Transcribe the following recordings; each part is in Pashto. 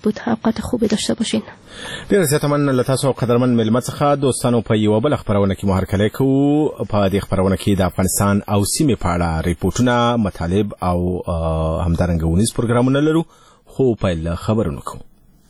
بود اوقات خوبی داشته باشین. ډیر زیاته مننه له تاسو قدرمن ملمه څخه. دوستانو په یو بل خبرونه کې مو هرکلی کوو. په دې خبرونه کې د افغانستان او سیمې په اړه ریپورتونه، مطالب او همدارنګه ونیز پروګرامونه لرو، خو پیل خبرونه کوو.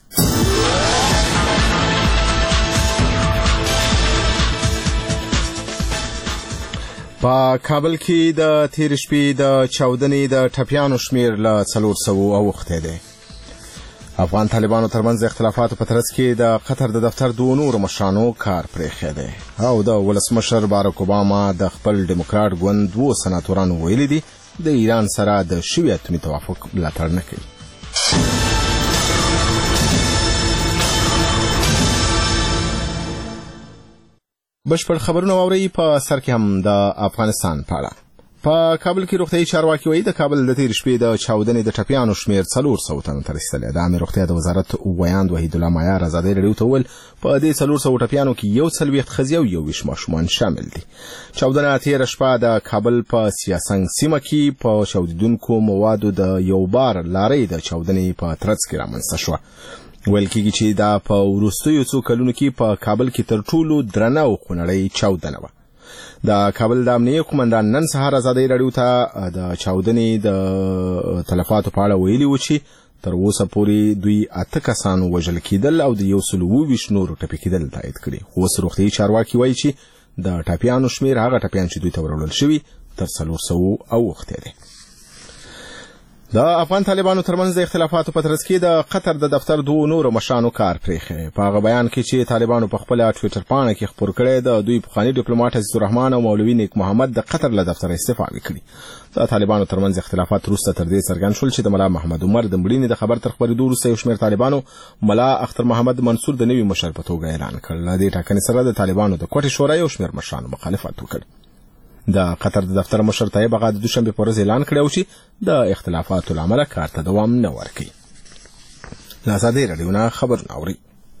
په کابل کې د تیر شپې د چاودنې د ټپیانو شمیر له 400 اوښتی دی. افغان طالبانو ترمنځ اختلافاتو په ترڅ کې د قطر د دفتر دوه نورو مشرانو کار پرېښی دی او د ولسمشر باراک اوباما د خپل ډیموکراټ ګوند 2 سناتورانو ویلي دي د ایران سره د شوي اتومي توافق ملاتړ نه کوي. بشپړ خبرونه واورئ. په سر کې هم د افغانستان په اړه. په کابل کې روغتیايي چارواکي وایي د کابل د تیر شپې د چاودنې د ټپیانو شمیر 400 تنو ته رسیدلی. د عامه روغتیا د وزارت ویاند وحید الله معیار ازادي رادیو ته وویل په دې 400 ټپیانو کې 41 ښځې او 21 ماشومان شامل دي. چاودنه تیر شپه د کابل په سیاسنګ سیمه کې په چاودیدونکو موادو د یو بار لارۍ د چاودنې په ترڅ کې رامنځته شوه. ویل کېږي چې دا په وروستیو څو کلونو کې په کابل کې تر ټولو درنه او خونړۍ چاودنه وه. د کابل د امنیه قومندان نن سهار ازادي رادیو ته د چاودنې د تلفاتو په اړه ویلي و چې تر اوسه پورې دوی 8 کسان وژل کېدل او د 120 نورو ټپي کېدل تایید کړي. خو اوس روغتیايي چارواکي وایي چې د ټپیانو شمیر هغه ټپیان چې دوی ته ورولل شوي تر 400 اوښتی دی. د افغان طالبانو ترمنځ د اختلافاتو په ترڅ کې د قطر د دفتر دوه نورو مشرانو کار پرېښی. په هغه بیان کې چې طالبانو په خپل ټویټر پاڼه کې خپور کړی د دوی پخوانی ډیپلوماټ عزیز الرحمن او مولوي نیک محمد د قطر له دفتر استعفا وکړي. د طالبانو ترمنځ اختلافات وروسته تر دې څرګند شول چې د ملا محمد عمر د مړینې د خبر تر خپرېدو وروسته یو شمېر طالبانو ملا اختر محمد منصور د نوي مشر په توګه اعلان کړ. له دې ټاکنې سره د طالبانو د کوټې شورا یو شمېر مشرانو مخالفت وکړ. د قطر د دفتر مشر طیب اغا د دوشنبه په ورځ اعلان کړی چې د اختلافاتو له امله کار ته دوام نه ورکوي. له ازادي رادیو نه خبرونه اورئ.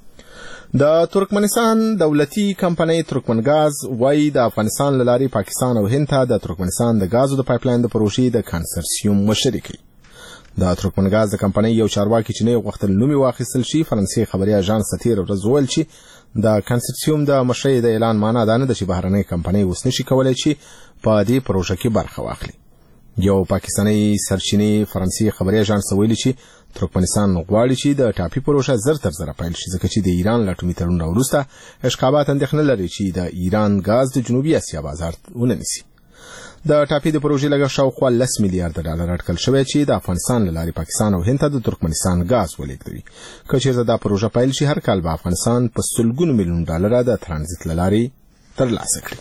د ترکمنستان دولتي کمپنۍ ترکمنګاز وایي د افغانستان له لارې پاکستان او هند ته د ترکمنستان د غازو د پایپلاین د پروژې د کنسرسیوم مشري کوي. د ترکمنګاز د کمپنۍ یو چارواکي چې نه غوښتل نوم واخیستل شي فرانسې خبري اژانس ته تیر ورځ وویل چې د کنسرسیوم د مشرۍ د اعلان معنا دا نه ده چې بهرنۍ کمپنۍ اوس نشي کولای چې په دې پروژه کې برخه واخلي. یو پاکستاني سرچینې فرانسې خبري اژانس ویلي چې ترکمنستان غواړي چې د ټاپي پروژه زر تر زر پیل شي ځکه چې د ایران له اټومي تړون وروسته اشکابات اندېښنه لري چې د ایران غاز د جنوبي اسیا بازار ونیسي. د ټاپي د پروژې لګښت شاوخوا 10 میلیارډ ډالر اټکل شوی چې د افغانستان له لارې پاکستان او هند ته د ترکمنستان غاز ولېږدوي. که چېرته دا پروژه پیل شي هر کال به افغانستان په سلګونو میلیون ډالر د ترانزیت له لارې ترلاسه کړي.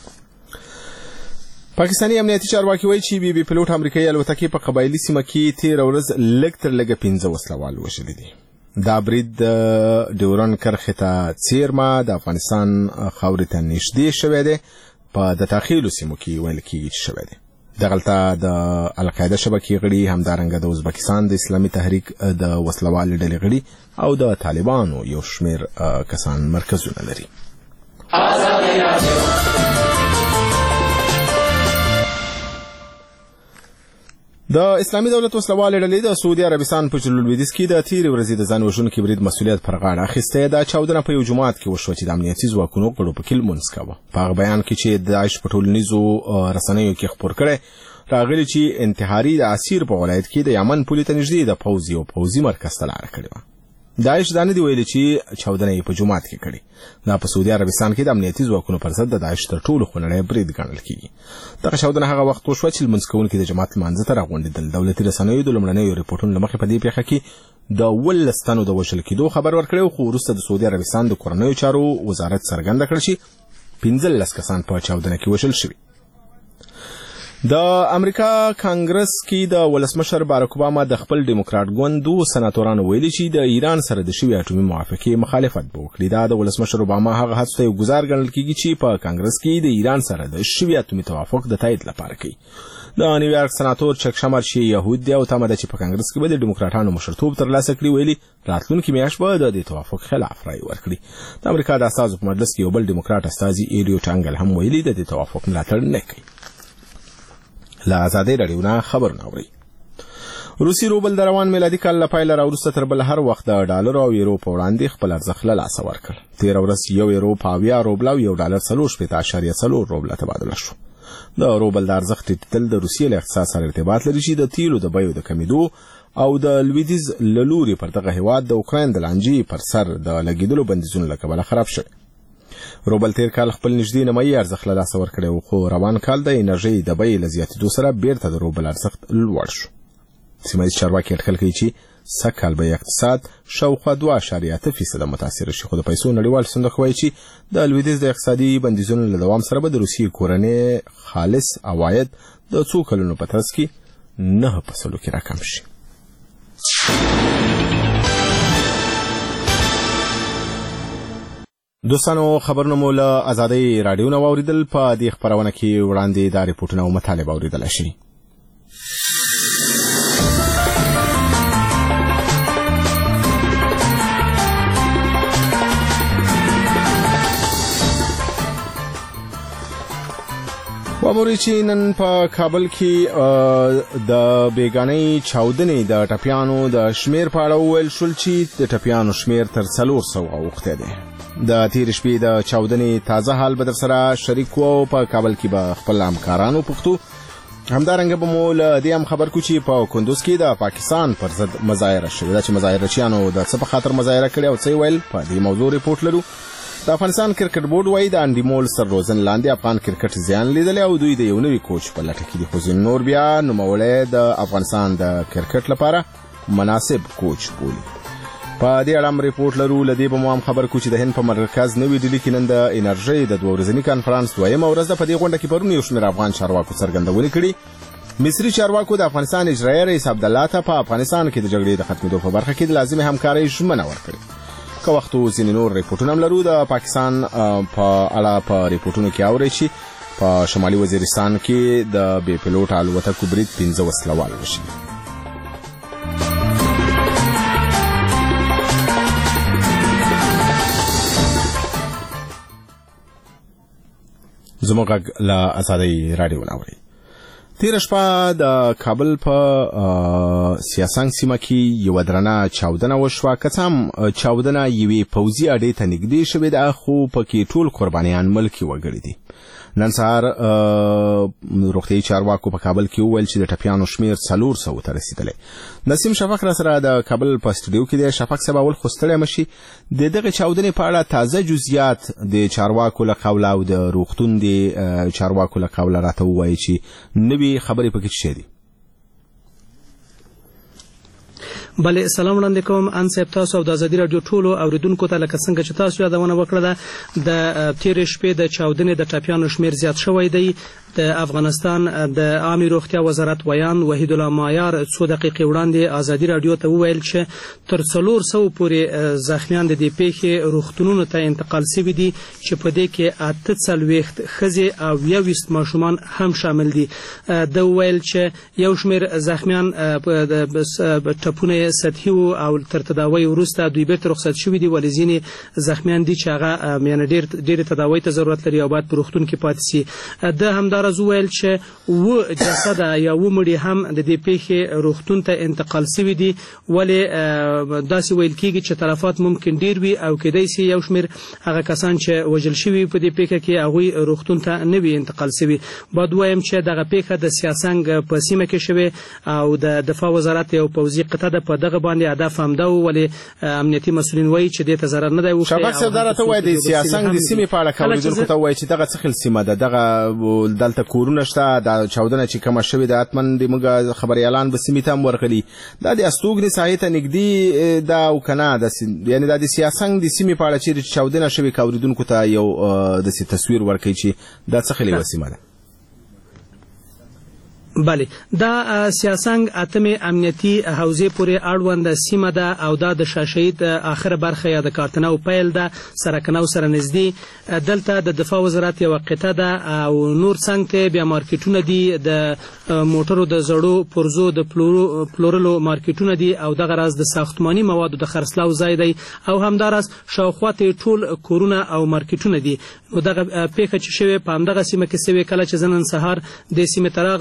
پاکستاني امنیتي چارواکي وایي چې بي پلوټ امریکایي الوتکې په قبایلي سیمه کې تیر ورځ لږ تر لږه 15 وسلوال وژلي دي. دا برید د ډیورن کرښې ته څیرمه د افغانستان خاورې ته نږدې شوی دی. په د تاخیلو سیمو کې ویل کېږي چې شوی دی. دغلته د القاعده شبکې غړي همدارنګه د ازبکستان د اسلامي تحریک د وسلوال ډلې غړي او د طالبانو یو شمېر کسان مرکزونه لري. د اسلامي دولت وسلوالې ډلې د سعودي عربستان په جنوب لویدیځ کې د تیرې ورځې د ځان وژونکي برید مسؤلیت پر غاړه اخیستی. دا چاودنه په یو جومات کې وشوه چې د امنیتي ځواکونو غړو پکې لمونځ کاوه. په هغه بیان کې چې د داعش په ټولنیزو رسنیو کې خپور کړی راغلي چې انتحاري د عسیر په ولایت کې د یمن پولې ته نږدې د پوځي مرکز ته لاره کړې وه. داعش دا نه دی ویلي چې چاودنه یې په جومات کې کړې. دا په سعودي عربستان کې د امنیتي ځواکونو پر ضد د داعش تر ټولو خونړی برید ګڼل کېږي. دغه چاودنه هغه وخت وشوه چې لمونځ کوونکي د جماعت لمانځه ته راغونډېدل. دولتي رسنیو د لومړنیو ریپورټونو له مخې په دې پیښه کې د 18 تنو د وژل کېدو خبر ورکړی، خو وروسته د سعودي عربستان د کورنیو چارو وزارت څرګنده کړه چې 15 کسان په چاودنه کې وژل شوي. د امریکا کانګرس کې د ولسمشر باراک اوباما د خپل ډیموکراټ ګوند 2 سناتورانو ویلي چې د ایران سره د شوي اټومي موافقې مخالفت به وکړي. دا د ولسمشر اوباما هغه هڅو ته یو ګزار ګڼل کېږي چې په کانګرس کې د ایران سره د شوي اټومي توافق د تایید لپاره کوي. د نیویارک سناتور چک شمر چې یهود دی او تمه ده چې په کانګرس کې به د ډیموکراټانو مشرتوب ترلاسه کړي، ویلي راتلونکي میاشت به د دې توافق خلاف رایې ورکړي. د امریکا د استازو په مجلس کې یو بل ډیموکراټ استازي ایریو ټانګل هم ویلي د دې توافق ملاتړ نه کوي. له ازادي رادیو نه خبرونه اورئ. روسي روبل د روان میلادي کال له پیل راوروسته تر بل هر وخت د ډالر او یورو په وړاندې خپل ارزښت له لاسه ورکړ. تېره ورځ یو یورو په 80 روبل او یو ډالر 4.4 روبل تبادله شو. د روبل د ارزښت ټیټېدل د روسیې له اقتصاد سره ارتباط لري چې د تیلو د بیو د کمیدو او د لویدیځ له لوري پر دغه هیواد د اوکراین د لانجې پر سر د لګېدلو بندیزونو له کبله خراب شوی. روبل تیر کال خپل نږدې نیمایي ارزښت له لاسه ورکړی، خو روان کال د انرژۍ د بیې له زیاتېدو سره بیرته د روبل ارزښت لوړ شو. سیمه ییز چارواکي اټکل کوي چې سږکال به اقتصاد شاوخوا 2.8% متاثر شي، خو د پیسو نړیوال صندوق وایي چې د لویدیځ د اقتصادي بندیزونو له دوام سره به د روسیې کورنۍ خالص عواید د څو کلونو په ترڅ کې 9% کې راکم شي. دوستانو، خبرونه مو له ازادۍ راډیو نه واوریدل. په دې خبرونه کې وړاندې دا ریپورتونه او مطالب اوریدل شي. وګورئ چې نن په کابل کې د بیګانۍ چاودنې د ټپیانو د شمیر په اړه وویل شول چې د ټپیانو شمیر تر 400 اوښتی دی. د تیر شپې د چاودنې تازه حال به در سره شریک وو. په کابل کې به خپل همکارانو پوښتو. همدارنګه به مو له دې هم خبر کو چې په کندوز کې د پاکستان پر ضد مظاهره شوې ده چې مظاهرچیانو د څه په خاطر مظاهره کړې او څه ویل، په دې موضوع ریپورت لرو. د افغانستان کرکټ بورډ وایي د انډیمول سر روزن لاندې افغان کرکټ زیان لیدلی او دوی د یو نوي کوچ په لټه کې دي، خو ځینې نور بیا نوموړی د افغانستان د کرکټ لپاره مناسب کوچ بولي. په دې اړه هم ریپورت لرو. له دې به مو هم خبر کو چې د هند په مرکز نوې ډیلي کې نن د انرژۍ د 2 ورځني کانفرانس دویمه ورځ ده. په دې غونډه کې پرون یو شمېر افغان چارواکو څرګندونې کړي. مصري چارواکو د افغانستان اجرایي رئیس عبدالله ته په افغانستان کې د جګړې د ختمېدو په برخه کې د لازمې همکارۍ ژمنه ورکړې. که وختو ځینې نور ریپورټونه هم لرو. د پاکستان په اړه په ریپورټونو کې اورئ چې په شمالي وزیرستان کې د بې پیلوټ الوتکو برید 15 وسلوال وشي. زموږ غږ له ازادۍ راډیو نه اورئ. تیر شپه د کابل په سیاسنګ سیمه کې یو درنه چاودنه وشوه. که څه هم چاودنه یوې پوځي اډې ته نږدې شوې ده، خو پکې ټول قربانیان ملکي وګړي دي. نن سهار روغتیایي چارواکو په کابل کې وویل چې د ټپیانو شمیر 400 ته رسیدلی. نسیم شفق را سره د کابل په سټوډیو کې دی. شفق صاحب، اول خو ستړی مشي، د دغه چاودنې په اړه تازه جزئیات د چارواکو له قوله او د روغتون د چارواکو له قوله راته ووایي چې نوې خبرې پکې څه دي. بله، سلام وړاندې کوم ان صاحب تاسو او د ازادي راډیو ټولو اوریدونکو ته. لکه څنګه چې تاسو یادونه وکړه ده، د تیر شپې د چاودنې د ټپیانو شمیر زیات شوی دی. د افغانستان د عامه روغتیا وزارت ویان وحید الله مایار 2 دقیقې وړاندې ازادي راډیو ته وویل چې تر 400 پورې زخمیان د دې پیښې روغتونونو ته انتقال شوي دي، چې په دې کې 48 ښځې او 20 ماشومان هم شامل دي. د ویل چې یو شمیر زخمیان ټپونه سطحي او تر تداوی وروسته دوی بیرته رخصت شوي دي، ولې ځینې زخمیان دي چې هغه ډېر تداوی ته ضرورت لري او باید په روغتون کې پاتې شي. د همدارس ویل چې و جسد یا و مړي هم د دې پیښې روغتون ته انتقال شوي دي، ولې داسې ویل کېږي چې تلفات ممکن ډېر وي او کېدای شي یو شمېر هغه کسان چې وژل شوي په دې پیښه کې هغوی روغتون ته نه وي انتقال شوي. باید ووایم چې دغه پیښه د سیاسنګ په سیمه کې شوې او د دفاع وزارت یو پوځي قطعه ده، په دغه باندې هدف همدا و، ولې امنیتي مسؤلین وایي چې دې ته ضرر نه دی وکړی. شفق صاحب، دا راته وایي د سیاسنګ د سیمې په اړه اوریدونکو ته وایي چې دغه څه خل سیمه ده، دغه دلته کورونه شته، د چاودنه چې کومه شوې ده اتمن د موږ خبري اعلان به سیمې ته هم ورغلي. دا د استوګنې ساحې ته نږدې دا او کنه د یعنی د سیاسنګ د سیمې په اړه چې چاودنه شوې اوریدونکو ته یو د تصویر ورکړي چې دا څه خلې وسیمه ده. بله، دا سیاسنګ اتمې امنیتي حوزې پورې اړوند سیمه ده او دا د شاشهید آخر برخه یا د کارتنو پیل ده، سرکنو سره نږدې. دلته د دفاع وزارت یوه قطعه ده او نور څنګ ته بیا مارکیټونه دي، د موټرو د زړو پرزو د پلورلو مارکیټونه دي او دغه راز د ساختماني موادو د خرڅلاو ځای دی او همداراز شاوخوا ته ټول کورونه او مارکیټونه دي. نو دغه پیښه چې شوې په همدغه سیمه کې شوې. کله چې زه نن سهار د سیمې ته راغلم او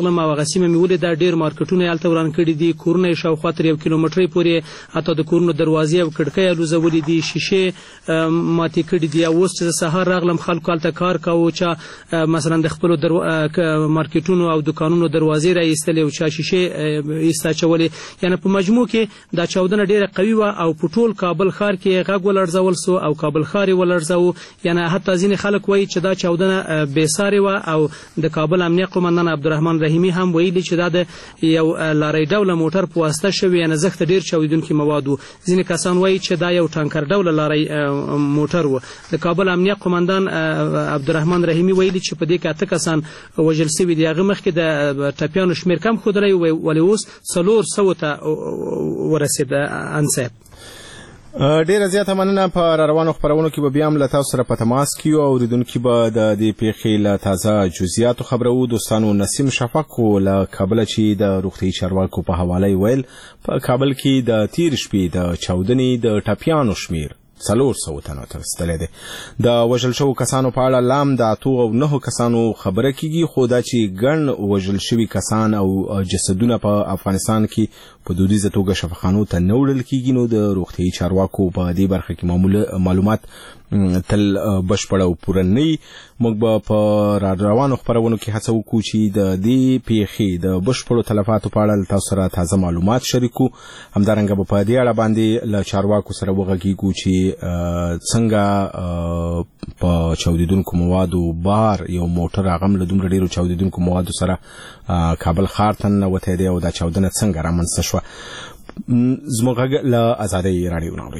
سیمه مې ولیده، ډېر مارکیټونه یې هلته وران کړي دي، کورونه یې شاوخوا تر 1 کیلومترۍ پورې حتی د کورونو دروازې او کړکۍ الوزولې دي، شیشې ماتې کړي دي. او اوس چې سهار راغلم خلکو هلته کار کاوه، چا مثلا د خپلو مارکیټونو او دکانونو دروازې را ایستلې او چا شیشې ایسته اچولې. یعنې په مجموع کې دا چاودنه ډېره قوي وه او په ټول کابل ښار کې غږ ولړزول سو او کابل ښار یې ولړزاوه. یعنې حتی ځینې خلک وایي چې دا چاودنه بېسارې وه او د کابل امنیه قومندان عبدالرحمن رحیمي هم ویلي چې دا د یو لارۍ ډوله موټر په واسطه شوې، یعنې زښته ډېر چاودونکي مواد و. ځینې کسان وایي چې دا یو ټانکر ډوله لارۍ موټر و. د کابل امنیه قومندان عبدالرحمن رحیمي ویلي چې په دې کې 8 کسان وژل سوي دي. هغه مخکې د ټپیانو شمېر کم ښودلی ولې اوس 400 ته ورسېد. انصاف ډیره زیاته مننه. په روانو خبرونو کې به بیا هم له تاسو سره په تماس کې یو، اوریدونکي به د دې پیښې له تازه جزئیاتو خبرو. دوستانو، نسیم شفق له کابل چې د روغتیايي چارواکو په حواله ویل په کابل کې د تیر شپې د چاودنې د ټپیانو شمیر 400 تنو ته رسیدلی دی. د وژل شوو کسانو په اړه لام د 8 او 9 کسانو خبره کیږي، خو دا چې ګڼ وژل شوي کسان او جسدونه په افغانستان کې په دودیزه توګه شفاخانو ته نه وړل کیږي، نو د روغتیايي چارواکو په دې برخه کې معلومات تل بشپړ او پوره نه وي. موږ به په روانو خبرونو کې هڅه وکړو چې د دې پیښې د بشپړو تلفاتو په اړه تاسو سره تازه معلومات شریکو. همدارنګه به په دې اړه باندې له چارواکو سره وغږیږو چې څنګه په چاودیدونکو موادو بار یو موټر هغه له دومره ډیرو چاودیدونکو موادو سره کابل ښار ته ننوتی دی او دا چاودنه څنګه رامنځته شوه. زموږ غږ له ازادۍ راډیو نه اورئ.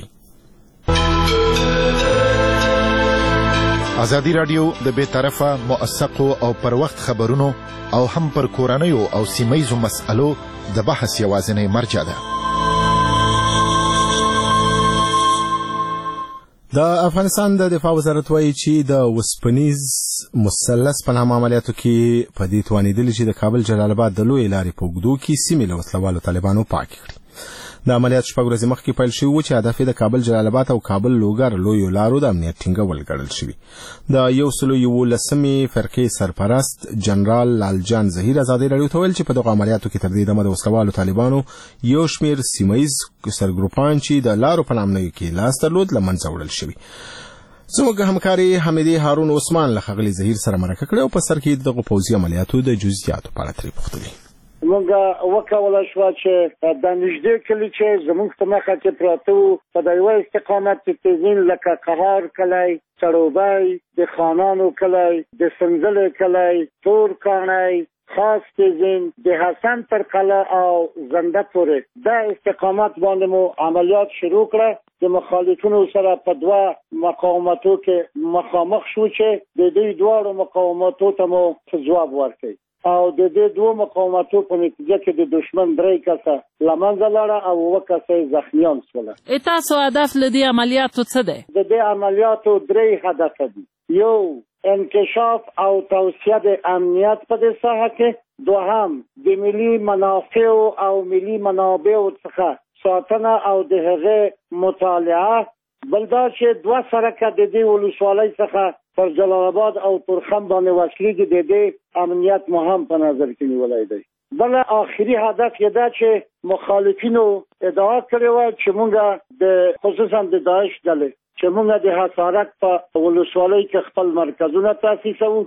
ازادي راډیو د بې طرفه، موثقو او پر وخت خبرونو او هم پر کورنیو او سیمه‌یزو مسألو د بحث یوازینۍ مرجع ده. د افغانستان د دفاع وزارت وایي چې د وسپنیز مثلث په نامه عملیاتو کې په دې توانېدلي چې د کابل جلال آباد د لویې لارې په اوږدو کې سیمې له وسلوالو طالبانو پاکې کړي. د عملیات 6 ورځې مخکې پیل شوي و چې هدف د کابل جلال آباد او کابل لوګر لویو لارو د امنیت ټینګول ګڼل شوي. د 111 فرقې سرپرست جنرال لالجان ظهیر ازادي راډیو ته ویل چې په دغه عملیاتو کې تر دې دمه د وسلوالو طالبانو یو شمېر سیمه‌ییز سرګروپان چې د لارو په نامه کې لاس درلود له منځه وړل شوي. زموږ همکاري حمیدې هارون عثمان له ښاغلي ظهیر سره مرکه کړې او په سر کې دغه پوځي عملیاتو د جزئیاتو په اړه ترې پوښتلې. موږ وکولی شوه چې د نږدې کلي چې زموږ په مخه کې پراته وو په د یوه استقامت کې تیزین لکه قهار کلی، سړوبی، د خانانو کلی، د سنځلې کلی، تور کاڼی، خاص تیزین، د حسن تر قلعه او زنده پورې دا استقامت باندې مو عملیات شروع کړه. د مخالفینو سره په 2 مقاومتو کې مخامخ شو چې د دې دواړو مقاومتو ته مو ځواب ورکړ او د دې 2 مقاومتو په نتیجه کې د دشمن 3 کسه له منځه لاړه او 1 کسه زخمیان شول. تاسو هدف له دې عملیاتو څه دی؟ د دې عملیاتو 3 هدف دي. یو، انکشاف او توسعه د امنیت په دې ساحه کې. دوهم، د ملي منافع او ملي منابع څخه ساتنه او د هغه مطالعه. بل دا چې 2 سرکه د دې ولسوالۍ څخه پر جلال آباد او تورخم باندې وصلېږي، د دې امنیت مهم په نظر کې نیولی دی. بل آخري هدف یې دا چې مخالفینو ادعا کړې وه چې موږ د خصوصا د داعش ډلې چې موږ د حصارک په ولسوالۍ کې خپل مرکزونه تاسیسوو.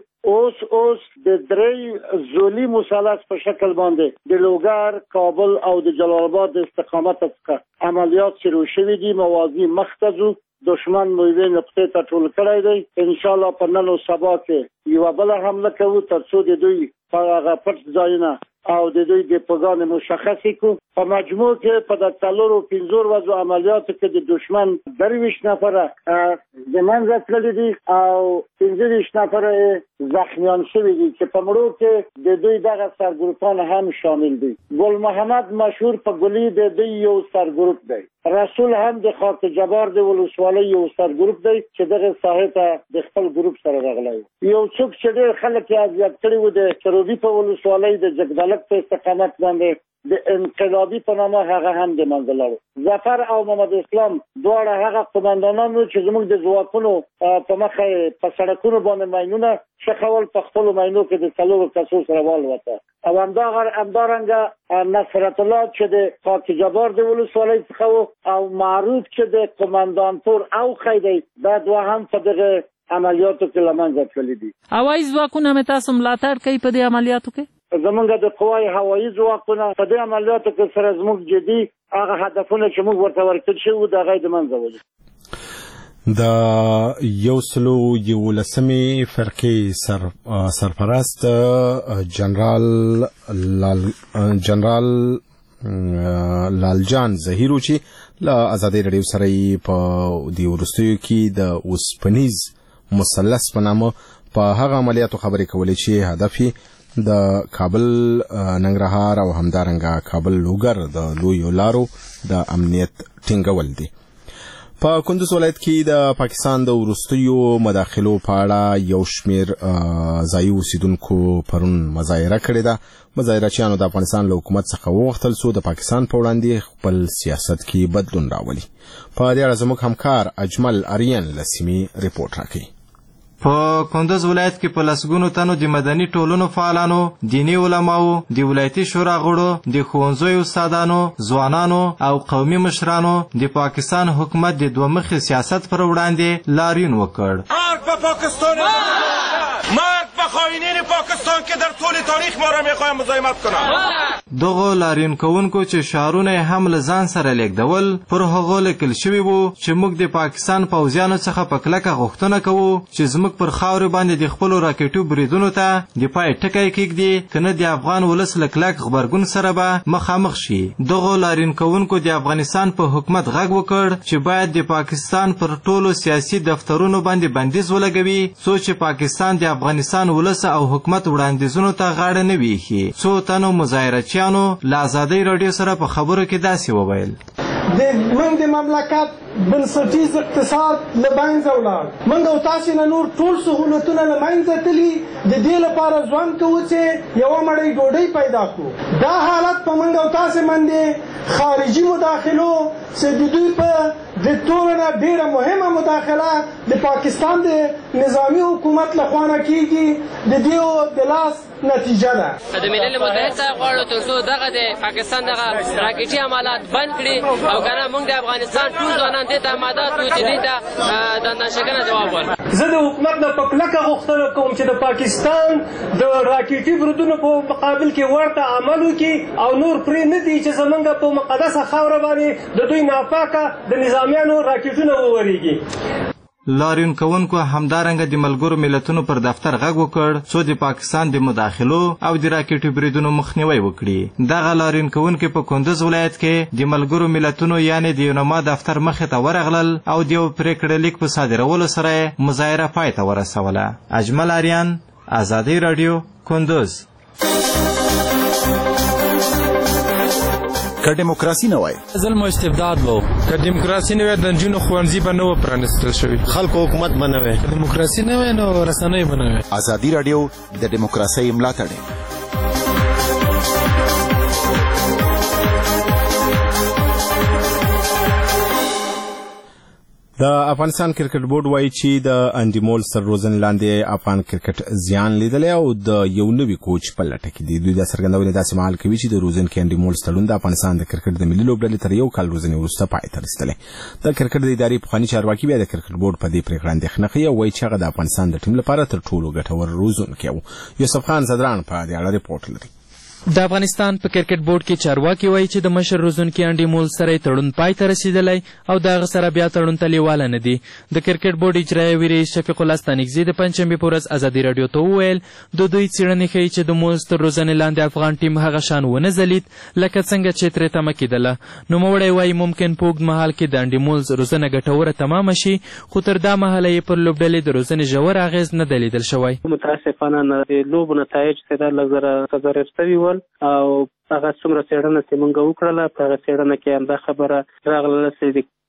اوس د 3 زولي مثلث په شکل باندې د لوګر، کابل او د جلال آباد استقامت څخه عملیات شروع شوي دي. موازی مختزو دشمن مویوه نقطه ته ټول کړی دی. ان شاء الله په نن او سبا کې یو بل حمله کوو ترڅو د دوی په هغه پټ ځایونه او د دوی د پوزان مشخصي کو. په مجموع کې په د 4-5 ورځو عملیاتو کې د دشمن 23 نفره د منځه تللي دي او 15 نفره زخمیان شوي دي چې په مړو کې د دوی دغه سرګروپان هم شامل دي. ګل محمد مشهور په ګلي د دوی یو سرګروپ دی. رسول هم د خاک جبار د ولسوالۍ یو سرګروپ دی چې دغه ساحې ته د خپل ګروپ سره راغلی. یو څوک چې ډېر خلک یې اذیت کړي وو د سروبي په ولسوالۍ د جګدلک په استقامت باندې د انقلابي په نامه هغه هم د منځه لاړو. ظفر او محمد اسلام دواړه هغه قومندانانو چې زموږ د ځواکونو په مخه په سړکونو باندې ماینونه شخول په خپلو ماینو کې د څلورو کسو سره والوته. او همدارنګه نصرت الله چې د خاک جبار د ولسوالۍ څخه او معروف چې د قومندانپور او خیدی دا دوه هم په دغه عملیاتو کې لمنځه تللي دي. هوایي ځواکونه مې تاسو ملاتړ کوي په دې عملیاتو کې؟ زمونږ د قوای هوایي ځواکونه په دې عملیاتو کې سره زموږ جدي هغه هدفونه چې موږ ورته ورکړل شوي د هغې د منځه وړي. د 111 فرقې سرپرست جنرال لالجان زهیرو چې له ازادي رادیو سره په دې وروستیو کې د اوسپنیز مثلث په نامه په هغه عملیاتو خبرې کولې چې هدف د کابل ننګرهار او همدارنګه کابل لوګر د لویو لارو د امنیت ټینګول دي. په کندوز ولایت کې د پاکستان د وروستیو مداخلو په اړه یو شمیر ځایي اوسیدونکو پرون مظاهره کړې ده. مظاهرچیانو د افغانستان له حکومت څخه وغوښتل څو د پاکستان په وړاندې خپل سیاست کې بدلون راولي. په دې اړه زموږ همکار اجمل اریان له سیمې ریپورټ راکوي. په کندوز ولایت کې په لسګونو تنو د مدني ټولنو فعالانو، دینی علماو، د ولایتي شورا غړو، د ښوونځیو استادانو، ځوانانو او قومي مشرانو د پاکستان حکومت د دوه مخي سیاست پر وړاندې لاریون وکړ. مرد به خائنین پاکستان که در طول تاریخ ما را میخوایم مزاحمت کنند. دغه لاریون کوونکو چې شعارونه هم له ځان سره لیکدول پر هغو لیکل شوي وو چې موږ د پاکستان پوځیانو څخه په کلکه غوښتنه کوو چې زموږ پر خاورې باندې د خپلو راکټو بریدونو ته د پای ټکی کېږدي، که نه د افغان ولس له کلک غبرګون سره به مخامخ شي. دغه لاریون کوونکو د افغانستان په حکومت غږ وکړ چې باید د پاکستان پر ټولو سیاسي دفترونو باندې بندیز ولګوي څو چې پاکستان د افغانستان ولس او حکومت وړاندیزونو ته غاړه نه ویښي. څو تنو مظاهرچیانو له ازادۍ راډیو سره په خبرو کې داسې وویل: موږ د مملکت بنسټیز اقتصاد له منځه ولاړ، موږ او تاسې نه نور ټول سهولتونه له منځه تلي. د دې لپاره ژوند کوو چې یوه مړۍ ډوډۍ پیدا کړو. دا حالت په موږ او تاسې باندې خارجي مداخلو چې د دوی په د ټولو نه ډېره مهمه مداخله د پاکستان د نظامي حکومت لخوا نه کېږي، د دې د لاس نتیجه ده. د ملل متحد څخه غواړو تر څو دغه د پاکستان دغه راکټي عملات بند کړي او که نه موږ د افغانستان ټول ځوانان دې ته آماده کړو چې دې ته د اندېښنې جواب ورکړي. زه د حکومت نه په کلکه غوښتنه کوم چې د پاکستان د راکټي بریدونو په مقابل کې ورته عمل وکړي او نور پرې نه دي چې زموږ په مقدسه خاوره باندې د دوی ناپاکه د نظامیانو راکټونه وورېږي. لاریون کوونکو همدارنګه د ملګرو ملتونو پر دفتر غږ وکړ څو د پاکستان د مداخلو او د راکټي بریدونو مخنیوی وکړي. دغه لاریون کوونکي په کندوز ولایت کې د ملګرو ملتونو یعنی د یونما دفتر مخې ته ورغلل او د یو پریکړه لیک په صادرولو سره مظاهره پای ته ورسوله. اجمل اریان، ازادي رادیو، کندوز. که دیموکراسي نه وای، ظلم او استبداد وو. که دیموکراسي نه وای، د نجونو ښوونځي به نه و پرانیستل شوي. خلکو حکومت به نه وای. که دیموکراسي نه وای نو رسنۍ به نه وای. ازادي رادیو د دیموکراسۍ ملاتړ. د افغانستان کرکټ بورډ وایي چې د انډیمول سر روزن لاندې افغان کرکټ زیان لیدلی او د یو نوي کوچ په لټه کې دي. دوی دا څرګندونې داسې مهال کوي چې د روزن کې انډیمول تړون د افغانستان د کرکټ د ملي لوبډلې تر یو کال روزنې وروسته پای ته رسېدلی. د کرکټ د ادارې پخواني چارواکي بیا د کرکټ بورډ په دې پرېکړه اندېښنه کوي او وایي چې هغه د افغانستان د ټیم لپاره تر ټولو ګټور روزونکی و. یوسف خان زدران په دې اړه ریپورټ لري. د افغانستان په کرکټ بورډ کې چارواکي وایي چې د مشر روزونکي انډیمول سره تړون پای ته رسېدلی او د هغه سره بیا تړون ته لیواله نه دي. د کرکټ بورډ اجرایوي رئیس شفیق الله ستانکزي د پنجشنبې په ورځ ازادي راډیو ته وویل د دوی څېړنې ښیي چې د مولز تر روزنې لاندې افغان ټیم هغه شان ونه ځلید لکه څنګه چې ترې تمه کېدله. نوموړی وایي ممکن په اوږد مهال کې د انډیمولز روزنه ګټوره تمامه شي خو تر دا مهاله یې پر لوبډلې د روزنې ژور اغېز نه دی لیدل شوی. متاسفانه د لوبو نتایج چې دا لږ زره تضرر شوي ول او هغه څومره څېړنه چې موږ وکړله په هغه څېړنه کې همدا خبره راغله چې د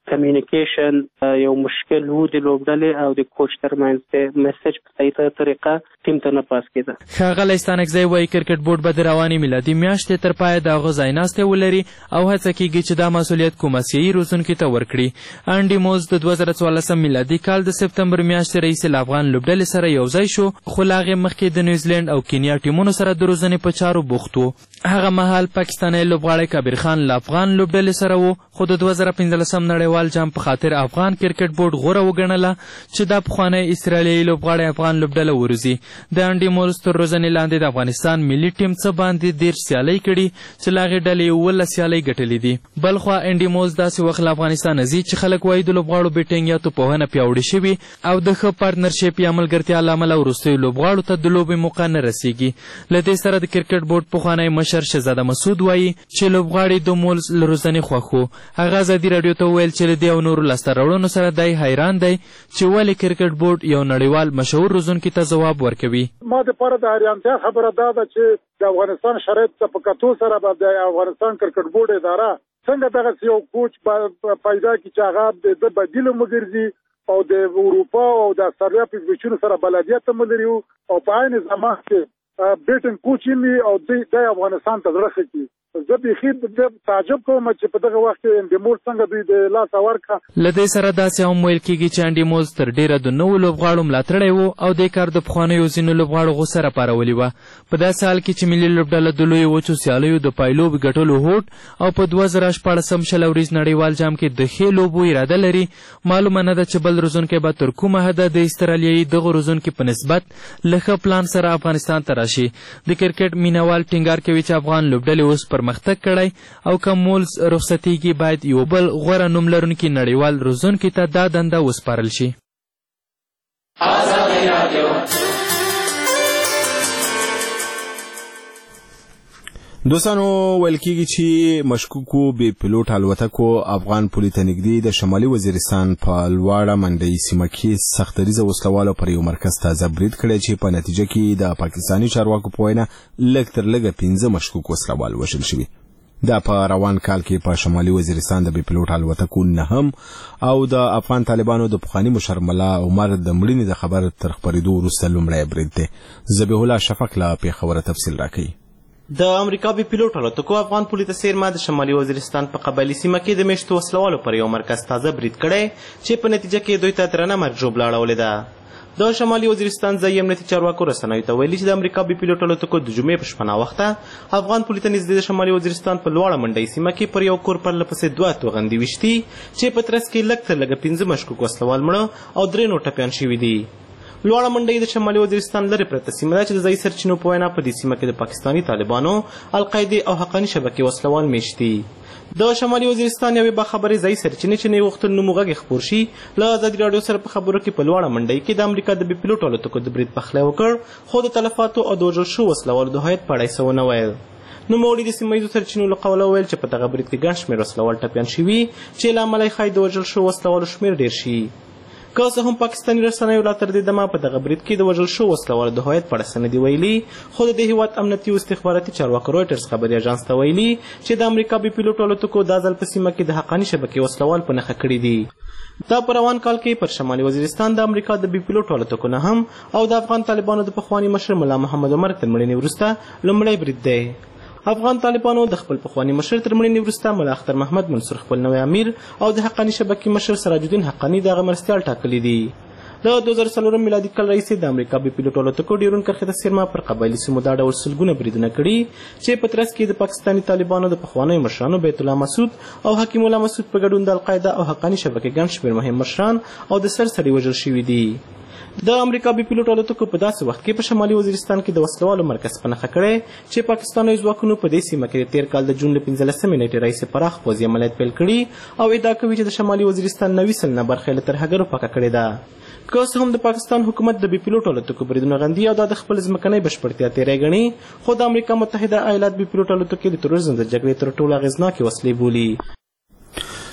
کمیونیکیشن یو مشکل وو د لوبډلې او د کوچ ترمنځ د میسج په صحیح طریقه ټیم ته نه پاس کېده. ښاغلی ستانکزی وایي کرکټ بورډ به د روانې میلادي میاشتې تر پایه د هغه ځایناستې ولري او هڅه کېږي چې دا مسؤلیت کوم آسیایي روزونکي ته ورکړي. انډي موز د 2014 میلادي کال د سپتمبر میاشتې رئیس له افغان لوبډلې سره یو ځای شو، خو له هغې مخکې د نیوزیلینډ او کینیا ټیمونو سره د روزنې په چارو بوخت و. هغه مهال پاکستانی لوبغاړی کبیر خان له افغان لوبډلې سره و، خو د 2015 نړیوال جام په خاطر افغان کرکټ بورډ غوره وګڼله چې دا پخوانی استرالیایي لوبغاړی افغان لوبډله وروزي. د انډي مولز تر روزنې لاندې د افغانستان ملي ټیم څه باندې 10 سیالۍ کړي چې له هغې ډلې 11 سیالۍ ګټلې دي. بل خوا انډي مولز داسې وخت له افغانستانه ځي چې خلک وایي د لوبغاړو بیټینګ یا توپوهنه پیاوړې شوي او د ښه پارتنرشیپ یا ملګرتیا له امله وروستیو لوبغاړو ته د لوبې موقع نه رسیږي. له دې سره د کرکټ بورډ پخوانی مشر شهزاده مسعود وایي چې لوبغاړي د مولز له روزنې خوښ وو. هغه ازادي راډیو ته وویل چې له دې او نورو لاسته راوړنو سره دی حیران دی چې ولې کرکټ بورډ یو نړیوال مشهور روزونکي ته ځواب ورکوي. ما دپاره د حیرانتیا خبره دا ده چې د افغانستان شرایط ته په کتو سره به د افغانستان کرکټ بورډ اداره څنګه دغسې یو کوچ پیدا کړي چې هغه د بدیل هم وګرځي او د اروپا او د استرالیا په زبېښونو سره بلدیت هم ولري او په عین زمان کې بیټن کوچ وي او د افغانستان ته زړه ښه کړي. زه بیخي تعجب کوم چې په دغه وخت کې انډي مولز څنګه دوی د لاسه ورکړه. له دې سره داسې هم ویل کېږي چې انډي مولز تر ډېره د نوو لوبغاړو ملاتړی و او دې کار د پخوانیو ځینو لوبغاړو غوسه راپارولې وه. په داسې حال کې چې ملي لوبډله د لویو وچو سیالیو د پایلوب ګټلو هوډ او په 2014 شل ورځ نړیوال جام کې د ښې لوبو اراده لري، معلومه نه ده چې بل روزونکی به تر کومه حده د استرالیایي دغو روزونکي په نسبت له ښه پلان سره افغانستان ته راشي. د کرکټ مینوال ټینګار کوي چې افغان لوبډلې اوس پرمختګ کړی او که مولز رخصتیږي باید یو بل غوره نوم لرونکي نړیوال روزونکي ته دا دنده وسپارل شي. دوستانو ویل کېږي چې مشکوکو بې پیلوټ الوتکو افغان پولې ته نږدې د شمالي وزیرستان په لوړه منډۍ سیمه کې سختدریزه وسلوالو پر یو مرکز تازه برید کړی چې په نتیجه کې د پاکستاني چارواکو په وینا لږ تر لږه 15 مشکوک وسلوال وژل شوي. دا په روان کال کې په شمالي وزیرستان د بې پیلوټ الوتکو 9 او د افغان طالبانو د پخواني مشر ملا عمر د مړینې د خبر تر خپرېدو وروسته لومړی برید دی. ذبیح الله شفق له پېښوره تفصیل راکوي. د امریکا بې پیلوټ الوتکو افغان پولې ته څیرمه د شمالي وزیرستان په قبایلي سیمه کې د میشتو وسلوالو پر یو مرکز تازه برید کړی چې په نتیجه کې دوی ته درنه مرګ ژوبله اړولې ده. د شمالي وزیرستان ځایي امنیتي چارواکو رسنیو ته ویلي چې د امریکا بې پیلوټ الوتکو د جمعې په شپه ناوخته افغان پولې ته نږدې د شمالي وزیرستان په لوړه منډۍ سیمه کې پر یو کور پرله پسې 2 توغندي ویشتي چې په ترڅ کې لږ تر لږه 15 مشکوک وسلوال مړه او 3 نور ټپیان شوي دي. لوړه منډۍ د شمالي وزیرستان لرې پرته سیمه ده چې د ځایي سرچینو په وینا په دې سیمه کې د پاکستاني طالبانو، القاعدې او حقاني شبکې وسلوال میشت دي. د شمالي وزیرستان یوې باخبرې ځایي سرچینې چې نه یې غوښتل نوم غږ خپور شي له ازادي راډیو سره په خبرو کې په لوړه منډۍ کې د امریکا د بې پیلوټ الوتکو د برید پخلی وکړ، خو د تلفاتو او د وژل شوو وسلوالو د هویت په اړه یې څه ونه ویل. نوموړي د سیمه ییزو سرچینو له قوله ویل چې په دغه برید کې ګڼ شمېر وسلوال ټپیان شوي چې له امله یې ښایي د وژل شوو وسلوالو شمېر ډېر شي. که څه هم پاکستاني رسنیو لا تر دې دمه په دغه برید کې د وژل شوو وسلوالو د هویت په اړه څه نه دي ویلي، خو د دې هېواد امنیتي او استخباراتي چارواکو رویټرز خبري اژانس ته ویلي چې د امریکا بې پیلوټ الوتکو دا ځل په سیمه کې د حقاني شبکې وسلوال په نښه کړي دي. دا په روان کال کې پر شمالي وزیرستان د امریکا د بې پیلوټ الوتکو نه هم او د افغان طالبانو د پخواني مشر ملا محمد عمر تر مړینې وروسته لومړی برید دی. افغان طالبانو د خپل پخواني مشر تر مړینې وروسته ملا اختر محمد منصور خپل نوی امیر او د حقاني شبکې مشر سراج الدین حقاني دغه مرستیال ټاکلي دي. د 2004 میلادي کال راهیسې د امریکا بې پیلوټ الوتکو ډیرون کرښې ته څیرمه پر قبایلي سیمو دا ډول سلګونه بریدونه کړي چې په ترڅ کې د پاکستاني طالبانو د پخوانیو مشرانو بیت الله مسعود او حکیم الله مسعود په ګډون د القاعده او حقاني شبکې ګڼ شمېر مهم مشران او د سرسري وژل شوي دي. د امریکا بې پیلوټ الوتکو په داسې وخت کې په شمالي وزیرستان کې د وسلوالو مرکز په نښه کړی چې پاکستاني ځواکونو په دې سیمه کې د تېر کال د جون له 15 نیټې راهیسې پراخ پوځي عملیات پیل کړي او ادعا کوي چې د شمالي وزیرستان 90 سلنه برخه یې له ترهګرو پاکه کړې ده. که څه هم د پاکستان حکومت د بې پیلوټ الوتکو بریدونه غندي او دا د خپل ځمکنۍ بشپړتیا تېری ګڼي، خو د امریکا متحده ایالات بې پیلوټ الوتکې د تروریزم د جګړې تر ټولو اغېزناکې وسلې بولي.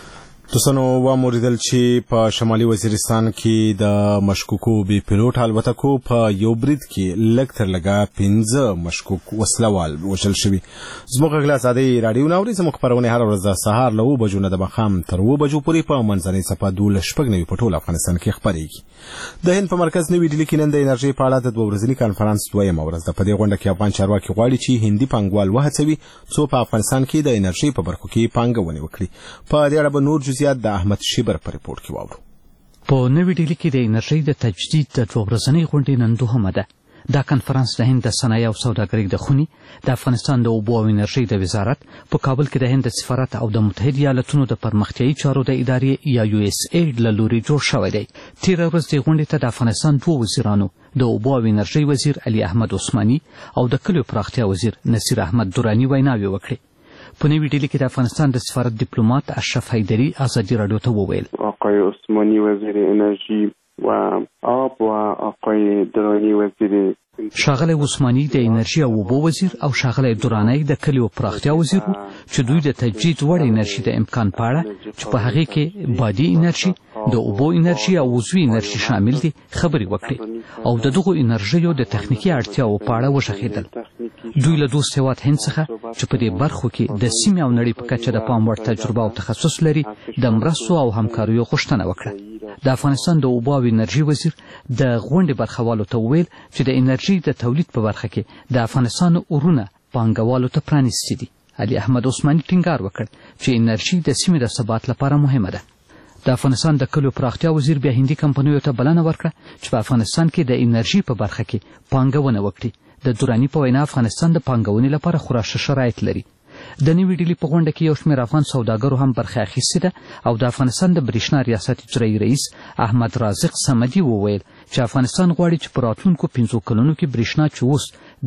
تاسو نو واوریدل چې په شمالي وزیرستان کې د مشکوکو بي پیلوټ الوتکو په یو برید کې لږ تر لږه 15 مشکوک وسلوال وژل شوي. زموږ غږ ازادي رادیو ناوري زموږ خبرونه هر ورځ د سهار له 9 بجو نه د ماښام تر 2 بجو پورې په منځنۍ صفه 12 په ټول افغانستان کې خبرېږي. د هند په مرکز نوي ډیلي کې نن د انرژي په اړه د 2 ورځني کانفرنس دویمه ورځ ده. په دې غونډه کې افغان چارواکي غواړي چې هندي پانګوال وهڅوي څو په افغانستان کې د انرژي په برخو کې پانګونه وکړي. په دې اړه به نور جزئیات د احمد شیبر په ریپورت کې واورو. په نوي ډیلي کې د انرژي د تجدید د 2 ورځنۍ غونډې نن دوهمه ده. دا کانفرنس د هند د صنایع او سوداګرۍ د خونې د افغانستان د اوبو او انرژي د وزارت په کابل کې د هند د سفارت او د متحده ایالاتونو د پرمختیایي چارو د ادارې یا یو اس اید له لوري جوړ شوی دی. تېره ورځ دې غونډې ته د افغانستان 2 وزیرانو د اوبو او انرژي وزیر علي احمد عثماني او د کلیو پراختیا وزیر نصیر احمد دراني ویناوې وکړې. په نوي ډیلي کې د افغانستان د سفارت دیپلومات اشرف حیدري ازادي رادیو ته وویل آقای عثمانی وزیر انرژی و آب و آقای درانی وزیر ښاغلی عثماني د انرژي او اوبو وزیر او ښاغلی درانی د کلیو پراختیا وزیر وو چې دوی د تجدید وړ انرژي د امکان په اړه چې په هغې کې بادي انرژي د اوبو انرژي او عضوي انرژي شامل دي خبرې وکړې او د دغو انرژیو د تخنیکي اړتیاو په اړه وغږېدل. دوی له دوست هېواد هند څخه چې په دې برخو کې د سیمې او نړۍ په کچه د پام وړ تجربه او تخصص لري د مرستو او همکاریو غوښتنه وکړه. د افغانستان د اوبو او انرژي وزیر د غونډې برخوالو ته وویل چې د انرژي د تولید په برخه کې د افغانستان اورونه پانګوالو ته پرانیستي دي. علي احمد عثماني ټینګار وکړ چې انرژي د سیمې د ثبات لپاره مهمه ده. د افغانستان د کلیو پراختیا وزیر بیا هندي کمپنیو ته بلنه ورکړه چې په افغانستان کې د انرژي په برخه کې پانګونه وکړي. د دراني په وینا افغانستان د پانګونې لپاره خورا ښه شرایط لري. د نوي ډیلي په غونډه کې یو شمېر افغان سوداګرو هم برخه اخیستې ده او د افغانستان د برېښنا ریاست اجرایي رئیس احمد رازق صمدي وویل چې افغانستان غواړي چې په راتلونکو 5 کلونو کې برېښنا چې اوس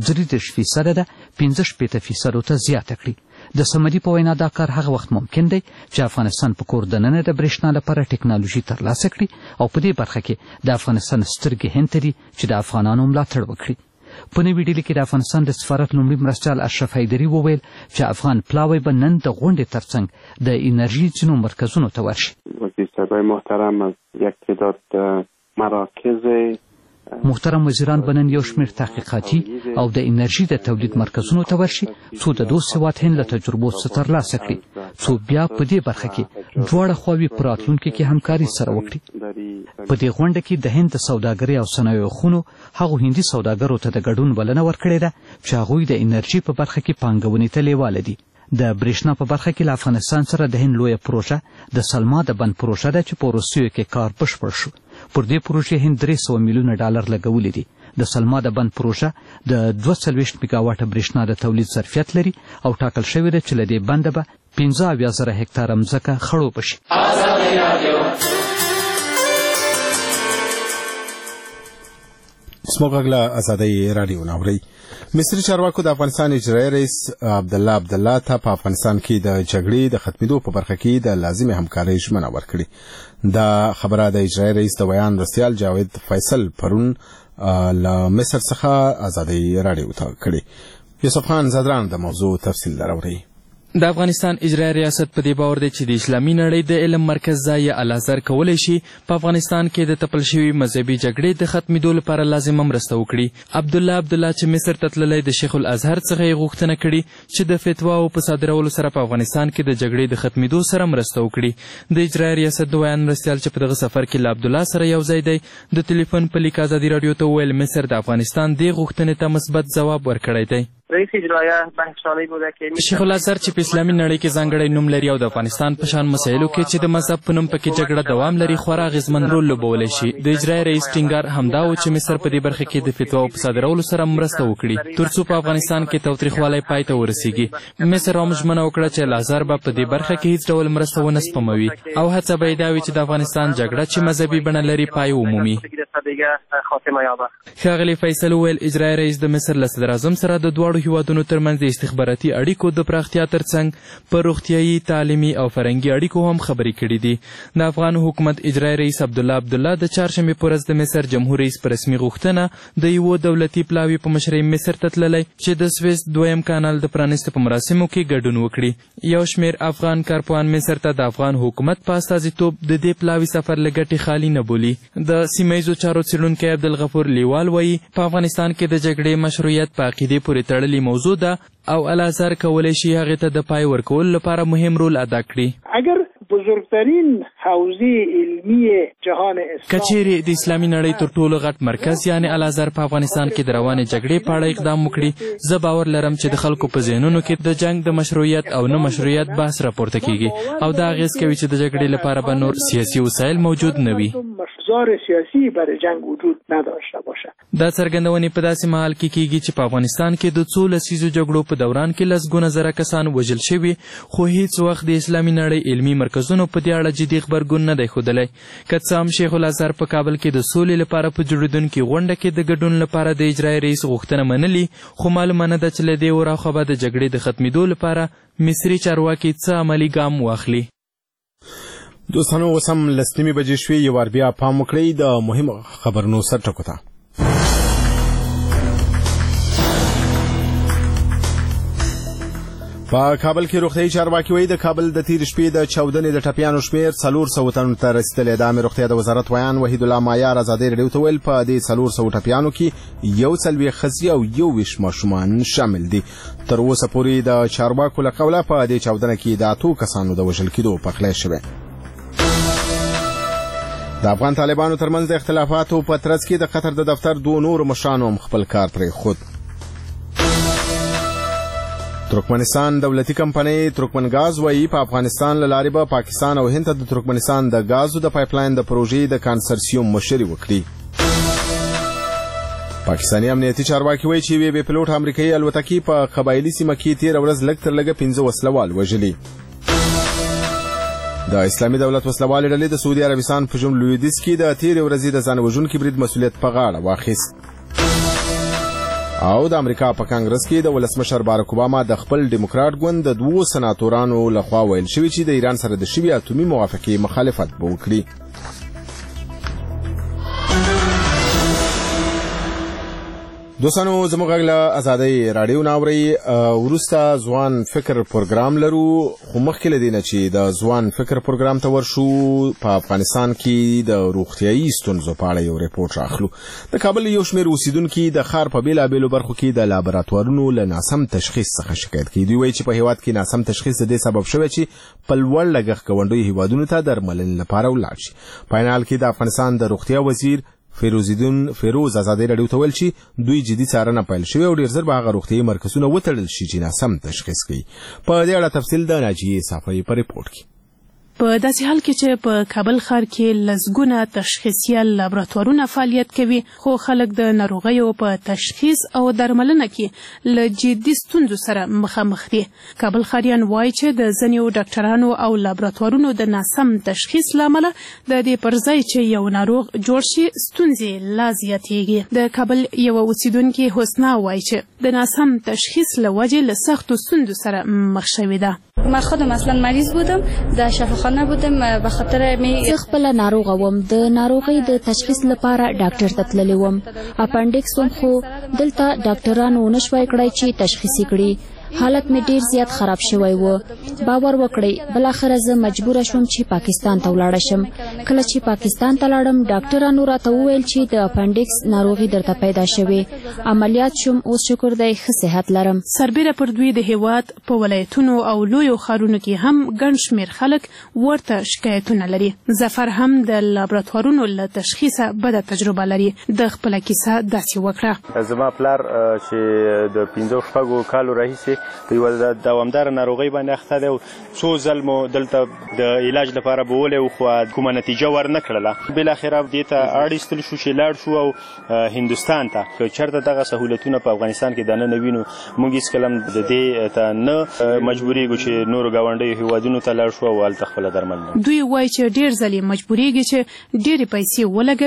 33% ده 65% ته زیاته کړي. د صمدي په وینا دا کار هغه وخت ممکن دی چې افغانستان په کور دننه د برېښنا لپاره ټکنالوژي ترلاسه کړي او په دې برخه کې د افغانستان سترګې هند ته دي چې د افغانانو ملاتړ وکړي. په نوي ډیلي کې د افغانستان د سفارت لومړي مرستیال اشرف حیدري وویل چې افغان پلاوی به نن د غونډې ترڅنګ د انرژي ځینو مرکزونو ته ورشي. وزیر صاحبای محترم از یک تعداد مراکز محترم وزیران به نن یو شمېر تحقیقاتي او د انرژي د تولید مرکزونو ته ورشي څو د دوست هېواد هند له تجربو څه ترلاسه کړي څو بیا په دې برخه کې دواړه خواوې په راتلونکي کې همکاري سره وکړي. په دې غونډه کې د هند د سوداګرۍ او صنایعو خونو هغو هندي سوداګرو ته د ګډون بلنه ورکړې ده چې هغوی د انرژي په برخه کې پانګونې ته لیواله دي. د برېښنا په برخه کې له افغانستان سره د هند لویه پروژه د سلما د بند پروژه ده چې په وروستیو کې کار بشپړ شو. پر دې پروژې هند 300 میلیونه ډالر لګولي دي. د سلما د بند پروژه د 240 میګاواټه برېښنا د تولید ظرفیت لري او ټاکل شوې ده چې له دې بنده به 15,000 هکتاره مځکه خړوبه شي. زموږ غږ له ازادۍ رادیو ناوري. مصري چارواکو د افغانستان اجرایي رئیس عبدالله ته په افغانستان کې د جګړې د ختمېدو په برخه کې د لازمې همکارۍ ژمنه ورکړې. دا خبره د اجرایي رئیس د بیان مرستیال جاوید فیصل پرون له مصر څخه ازادۍ رادیو ته کړې. یوسف خان زدران د موضوع تفصیل لري. د افغانستان اجرایي ریاست په دې باور دی چې د اسلامي نړۍ د علم مرکز ځای الازهر کولی شي په افغانستان کې د تپل شوي مذهبي جګړې د ختمېدو لپاره لازمه مرسته وکړي. عبدالله چې مصر ته تللی د شیخ الازهر څخه یې غوښتنه کړې چې د فتواو په صادرولو سره په افغانستان کې د جګړې د ختمېدو سره مرسته وکړي. د اجرایي ریاست د ویان مرستیال چې په دغه سفر کې له عبدالله سره یو ځای دی د ټلیفون په لیک ازادي راډیو ته وویل مصر د افغانستان دې غوښتنې ته مثبت ځواب ورکړی دی. رئیس اجرایه بهشانی بوده که شیخ الازهر چې په اسلامي نړۍ کې ځانګړی نوم لري او د افغانستان په شان مسایلو کې چې د مذهب په نوم پکې جګړه دوام لري خورا اغېزمن رول لوبولی شي. د اجرایي رئیس ټینګار همدا و چې مصر په دې برخه کې د فتواو په صادرولو سره مرسته وکړي تر څو په افغانستان کې تاوتریخوالی پای ته ورسیږي. مصر هم ژمنه وکړه چې الازهر به په دې برخه کې هیڅ ډول مرسته ونه سپموي او هڅه به یې دا وي چې د افغانستان جګړه چې مذهبي بڼه لري پای ومومي. ښاغلي فیصل وویل اجرایي رئیس د مصر له صدراعظم سره د دواړو دواړو هیوادونو ترمنځ د استخباراتي اړیکو د پراختیا ترڅنګ په روغتیایي، تعلیمي او فرهنګي اړیکو هم خبرې کړي دي. د افغان حکومت اجرایي رئیس عبدالله د چهارشنبې په ورځ د مصر جمهور رئیس په رسمي غوښتنه د یوه دولتي پلاوي په مشرۍ مصر ته تللی چې د سویس دویم کانال د پرانیستو په مراسمو کې ګډون وکړي. یو شمېر افغان کارپوهان مصر ته د افغان حکومت په استازیتوب د دې پلاوي سفر له ګټې خالي نه بولي. د سیمه ییزو چارو څېړونکی عبدالغفور لیوال وایي په افغانستان کې د جګړې مشروعیت په عقیدې پورې تړلې موضوع ده او الازهر کولی شي هغې ته د پای ورکولو لپاره مهم رول ادا کړي. اگر بزرگترین حوزه علمی جهان اسلام کچېرې د اسلامي نړۍ تر ټولو غټ مرکز یعنې الازهر په افغانستان کې د روانې جګړې په اړه اقدام وکړي، زه باور لرم چې د خلکو په ذهنونو کې د جنګ د مشروعیت او نه مشروعیت بحث راپورته کیږي او دا اغېز کوي چې د جګړې لپاره به نور سیاسي وسایل موجود نه وي. ابزار سیاسی برای جنگ وجود نداشته باشد. دا څرګندونې په داسې مهال کې کیږي چې په افغانستان کې د څو لسیزو جګړو په دوران کې لسګونه زره کسان وژل شوي، خو هیڅ وخت د اسلامي نړۍ علمي مرکزونو په دې اړه جدي غبرګون نه دی ښودلی. که څه هم شیخ الازهر په کابل کې د سولې لپاره په جوړېدونکې غونډه کې د ګډون لپاره د اجرایي رئیس غوښتنه منلي، خو معلومه نه ده چې له دې وراخوا به د جګړې د ختمېدو لپاره مصري چارواکي څه عملي ګام واخلي. دوستانو اوس هم 10 بجې شوې، یو وار بیا پام وکړئ د مهم خبرونو سرټکو ته. په کابل کې روغتیایي چارواکي وایي د کابل د تیر شپې د چاودنې د ټپیانو شمېر 400 تنو ته رسیدلی. د عامې روغتیا د وزارت ویان وحید الله مایار ازادۍ راډیو ته ویل په دې 400 ټپیانو کې 140 ښځې او 21 ماشومان شامل دي. تر اوسه پورې د چارواکو له قوله په دې چاودنه کې د 8 کسانو د وژل کېدو پخلی شوی. د افغان طالبانو ترمنځ د اختلافاتو په ترڅ کې د قطر د دفتر 2 نور مشرانو هم خپل کار پرېښود. ترکمنستان دولتي کمپنۍ ترکمنګاز وایي په افغانستان له لارې به پاکستان او هند ته د ترکمنستان د ګازو د پایپلاین د پروژې د کانسرسیوم مشري وکړي. پاکستاني امنیتي چارواکي وایي چې یوې بې پلوټ امریکایي الوتکې په قبایلي سیمه کې تېره ورځ لږ تر لږه 15 وسلوال وژلي. د اسلامي دولت وسلوالې ډلې د سعودي عربستان په جنوب لویدیځ کې د تېرې ورځې د ځان وژونکي برید مسؤلیت په غاړه واخیست. او د امریکا په کانګرس کې د ولسمشر باراک اوباما د خپل ډیموکراټ ګوند د 2 سناتورانو لخوا ویل شوی چې د ایران سره د شوي اټومي موافقې مخالفت به وکړي. دوستانو زموږ غږ له ازادۍ راډیو نه اورئ. وروسته ځوان فکر پروګرام لرو، خو مخکې له دې نه چې د ځوان فکر پروګرام ته ورشو په افغانستان کې د روغتیایي ستونزو په اړه یو ریپورټ راخلو. د کابل یو شمېر اوسیدونکي د ښار په بېلابېلو برخو کې د لابراتوارونو له ناسم تشخیص څخه شکایت کوي. دوی وایي چې په هېواد کې ناسم تشخیص د دې سبب شوی چې په لوړ لګښت ګاونډیو هېوادونو ته درملنې لپاره ولاړ شي. په عین حال کې د افغانستان د روغتیا وزیر فیروز ازادۍ راډیو ته ویل چې دوی جدي څارنه پیل شوې او ډېر زر به هغه روغتیایي مرکزونه وتړل شي چې ناسم تشخیص کوي. په دې اړه تفصیل د ناجیې صافۍ په ریپورټ کې. په داسې حال کې چې په کابل ښار کې لسګونه تشخیصیال لابراتوارونه فعالیت کوي، خو خلک د ناروغیو په تشخیص او درملنه کې له جدي ستونزو سره مخامخ دي. کابل ښاریان وایي چې د ځینو ډاکټرانو او لابراتوارونو د ناسم تشخیص له امله د دې پر ځای چې یو ناروغ جوړ شي ستونزې لا زیاتېږي. د کابل یوه اوسیدونکې حسنا وایي چې د ناسم تشخیص له وجې له سختو ستونزو سره مخ شوې ده. من خودم اصلا مریض بودم، در شفاخانه بودم، به خاطر زه خپل ناروغه وم. د ناروغۍ د تشخیص لپاره ډاکټر ته تللی وم. اپنډکس وم، خو دلته ډاکټرانو نشوای کړای چې تشخیص کړي. حالت می ډیر زیات خراب شوی و. باور وکړئ بل اخر زه مجبور شوم چې پاکستان ته ولاړ شم. کله چې پاکستان ته لاړم ډاکټرانو راته وویل چې د اپنډکس ناروغي درته پیدا شوې. عملیات شوم، اوس شکر دی ښه صحت لرم. سربیره پر دوی د هیواد په ولایتونو او لویو ښارونو کې هم ګڼ شمېر خلک ورته شکایتونه لري. ظفر هم د لابراتوارونو له تشخیصه بده تجربه لري. د خپله کیسه داسې وکړه. زما پلار چې د 15 کالو راهیسې په یوه دوامداره ناروغۍ باندې اخته دی او څو ځل مو دلته د علاج لپاره بولی و، خو کومه نتیجه ورنه کړله. بالاخره دې ته اړ ایستل شو چې لاړ شو او هندوستان ته. که چېرته دغه سهولتونه په افغانستان کې دننه وینو، موږ هېڅکله هم د دې ته نه مجبورېږو چې نورو ګاونډیو هېوادونو ته لاړ شو او هلته خپله درملنه. دوی وایي چې ډېر ځلې مجبورېږي چې ډېرې پیسې ولګوي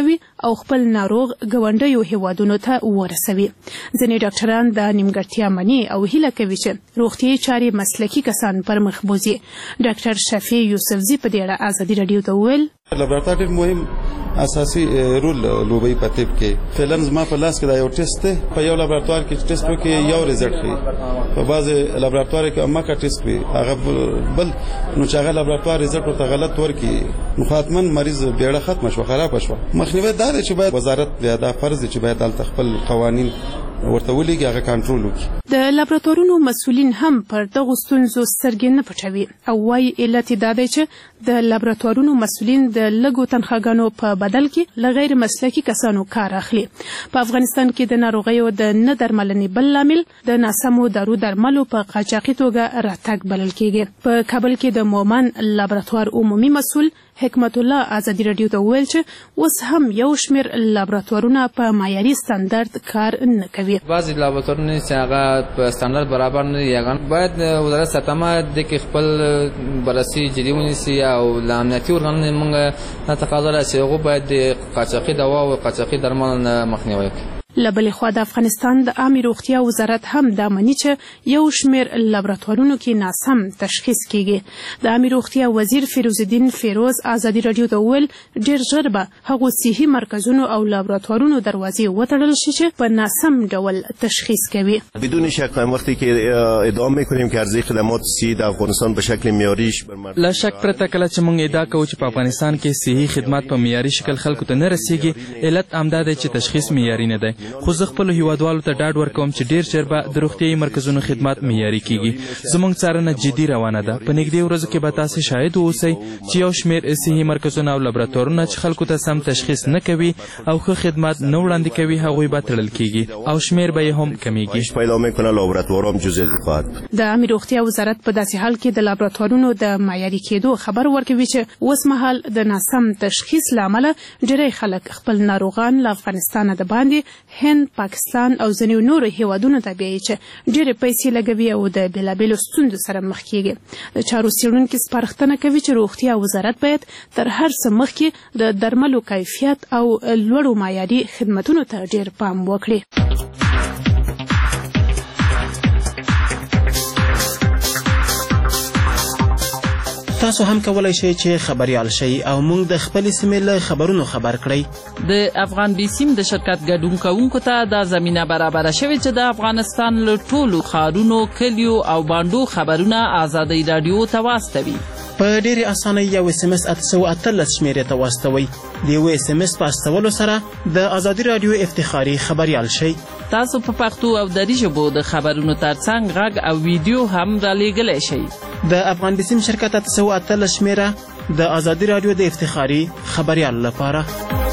او خپل ناروغ ګاونډیو هیوادونو ته ورسوي. ځینې ډاکټران د نیمګړتیا مني او هیله کوي چې روغتیايي چارې مسلکي کسان پر مخ بوزي. ډاکټر شفیع یوسفزي په دې اړه ازادي رادیو ته وویل لابراتوار مهم اساسي رول لوبي په طب کې. فعلا زما په لاس کې دا یو ټیسټ دی. په یو لابراتوار کې ټیسټ وکړي یو ریزلټ ښیي، په بعض لابراتوار کې اماکا ټیسټ وي هغه بل نو چې هغه لابراتوار ریزلټ ورته غلط ورکړي نو خاطمن مریض بیړه ختم شو، خراب شو. مخنیوي دا دی چې باید وزارت بیا دا فرض چې باید دلته خپل قوانین ورته ولېږي هغه کنټرول وکړي. د لابراتوارونو مسؤلین هم پر دغو ستونزو سترګې نه پټوي او وايي علت یې دا دی چې د لابراتوارونو مسؤلین د لږو تنخواګانو په بدل کې له غیر مسلکي کسانو کار اخلي. په افغانستان کې د ناروغیو د نه درملنې بل لامل د ناسمو دارو درملو په قاچاقي توګه راتګ بلل کېږي. په کابل کې د مومن لابراتوار عمومي مسؤل حکمت الله ازادي رادیو ته وویل چې اوس هم یو شمېر لابراتوارونه په معیاري ستاندرد کار نه کوي. بعضې لابراتوارونه چې هغه په ستاندرد برابر نه دي هغه باید وزارت ساتمه د کې خپل بررسي جدي ونیسي او له امنیتي ارګانونو موږ دا تقاضا ده چې هغوی باید د قاچاقي دوا او قاچاقي درملو نه مخنیوی وکړي. لبلې خوا د افغانستان د عامې روغتیا وزارت هم دا مني چې یو شمېر لابراتوارونو کې ناسم تشخیص کیږي. د عامې روغتیا وزیر فیروز الدین فیروز ازادي رادیو ته وویل ډېر ژر به هغو صحي مرکزونو او لابراتوارونو دروازې وتړل شي چې په ناسم ډول تشخیص کوي. بدون شک وقتی که ادعا میکنیم که ارزی خدمات صحی در افغانستان به شکل معیاریش لا شک پرته کله چې موږ ادعا کوو چې په افغانستان کې صحي خدمات په معیاري شکل خلکو ته نه رسیږي، علت همدا دی چې تشخیص معیاري نه دی. خو زه خپلو هیوادوالو ته ډاډ ورکوم چې ډېر ژر به د روغتیايي مرکزونو خدمات معیاري کیږي. زموږ څارنه جدي روانه ده. په نږدې ورځو کې به تاسې شاهد واوسئ چې یو شمېر صحي مرکزونه او لابراتوارونه چې خلکو ته سم تشخیص نه کوي او ښه خدمات نه وړاندې کوي هغوی به تړل کیږي او شمېر به یې هم کمیږي. د عامې روغتیا وزارت په داسې حال کې د لابراتوارونو د معیاري کېدو خبر ورکوي چې اوس مهال د ناسم تشخیص له امله ډېری خلک خپل ناروغان له افغانستانه د باندې هند، پاکستان او ځینو نورو هیوادونو ته بیایي چې ډېرې پیسې لګوي او د بېلابېلو ستونزو سره مخ کیږي. د چارو څېړونکي سپارښتنه کوي چې روغتیا وزارت باید تر هر څه مخکې د درملو کیفیت او لوړو معیاري خدمتونو ته ډېر پام وکړي. تاسو هم کولای شئ چې خبريال شئ او موږ د خپل سیمې له خبرونو خبر کړئ. د افغان بیسیم د شرکت ګډون کوونکو ته دا زمينه برابره شوې چې د افغانستان له ټولو ښارونو، کلیو او باندو خبرونه ازادي رادیو ته واستوي. په ډېرې اسانۍ یو SMS 818 شمېرې ته واستوئ. د یو SMS په استولو سره د ازادي رادیو افتخاري خبريال شئ. تاسو په پښتو او دری ژبو د خبرونو ترڅنګ غږ او ویډیو هم رالیږلی شئ. د افغان بیسیم شرکت 818 شمېره د ازادي رادیو د افتخاري خبريال لپاره.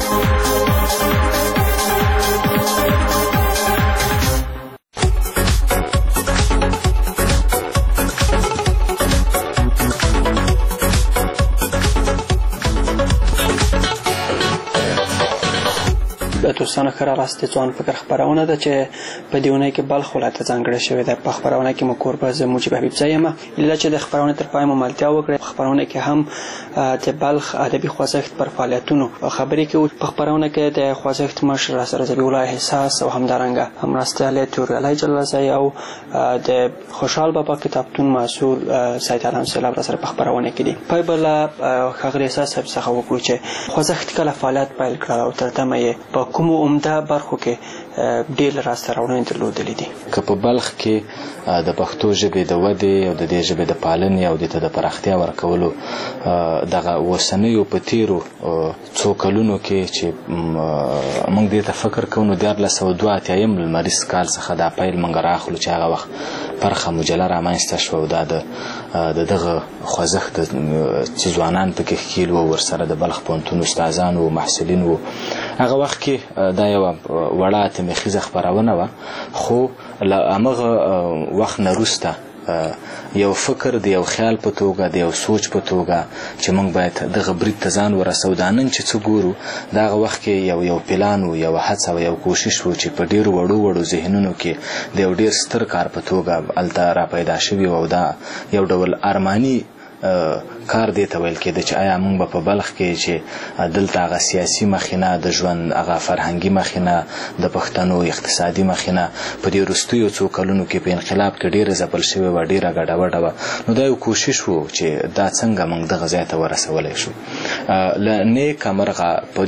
د دوستانو ښه راغلاست. د ځوان فکر خپرونه ده چې په دې اونۍ کې بلخ ولایت ته ځانګړې شوې ده. په خپرونه کې مو کوربه زه موجب حبیبزی یم. هیله چې د خپرونې تر پایه مو ملتیا وکړئ. په خپرونه کې هم د بلخ ادبي خوځښت پر فعالیتونو خبرې کوو. په خپرونه کې د خوځښت مشر راسره ذبیح الله احساس او همدارنګه مرستیالی تورعلی جلالزی او د خوشحال بابا کتابتون مسؤل سید علم سیلاب راسره په خپرونه کې دي. پای به له ښاغلي احساس صاحب څخه وکړو چې خوځښت کله فعالیت پیل کړ او تر دمه یې په کومو عمده برخو کې ډېر راسته راوړنې درلودلې دي. که په بلخ کې د پښتو ژبې د ودې او د دې ژبې د پالنې او د ته د پراختیا ورکولو دغه اوسنیو په تیرو څو کلونو کې چې موږ دې ته فکر کوو نو 1982 لمریز کال څخه دا پیل موږ راخلو چې هغه وخت برخه مجله رامنځته شوه او دا د دغه خوځښت چې ځوانان پکې ښکیل وو ورسره د بلخ پوهنتون استادان وو محصلین وو. هغه وخت کې دا یوه وړه اتمیخیزه خپرونه وه خو له همغه وخت نه وروسته یو فکر د یو خیال په توګه د یو سوچ په توګه چې موږ باید دغه برید ته ځان ورسو. دا نن چې څه ګورو د هغه وخت کې یو پلان و، یو هڅه و، یو کوشش و چې په ډېرو وړو ذهنونو کې د یو ډېر ستر کار په توګه هلته را پیدا شوي و او دا یو ډول ارماني کار دی ته ویل کېده چې آیا موږ به په بلخ کې چې دلته هغه سیاسي مخینه د ژوند هغه فرهنګي مخینه د پښتنو اقتصادي مخینه په دې وروستیو څو کلونو کې په انقلاب کې ډېره ځپل شوې وه ډېره ګډوډه وه نو دا یو کوشش و چې دا څنګه موږ دغه ځای ته ورسولی شو له نیکه مرغه په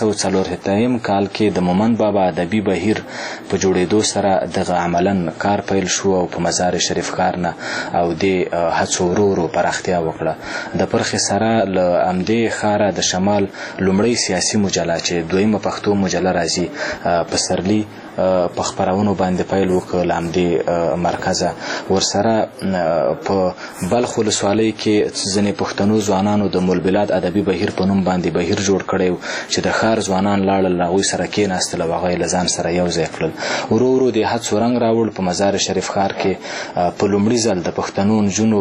1440 کال کې د مومند بابا ادبي بهیر په جوړېدو سره دغه عملا کار پیل شو او په مزار شریف کار نه او د هڅو ورو ورو پراختیا وکړه د پرخې سره له همدې ښاره د شمال لومړی سیاسي مجله چې دویمه پښتو مجله راځي پسرلي په خپرونو باندې پیل وکړ له همدې مرکزه ورسره په بلخ ولسوالۍ کې ځینې پښتنو ځوانانو د ملبلاد ادبي بهیر په نوم باندې بهیر جوړ کړی چې د ښار ځوانان لاړل هغوی سره کېناستل او هغه یې له ځان سره یو ځای کړل ورو ورو د هڅو رنګ راوړ په مزار شریف ښار کې په لومړي ځل د پښتنو نجونو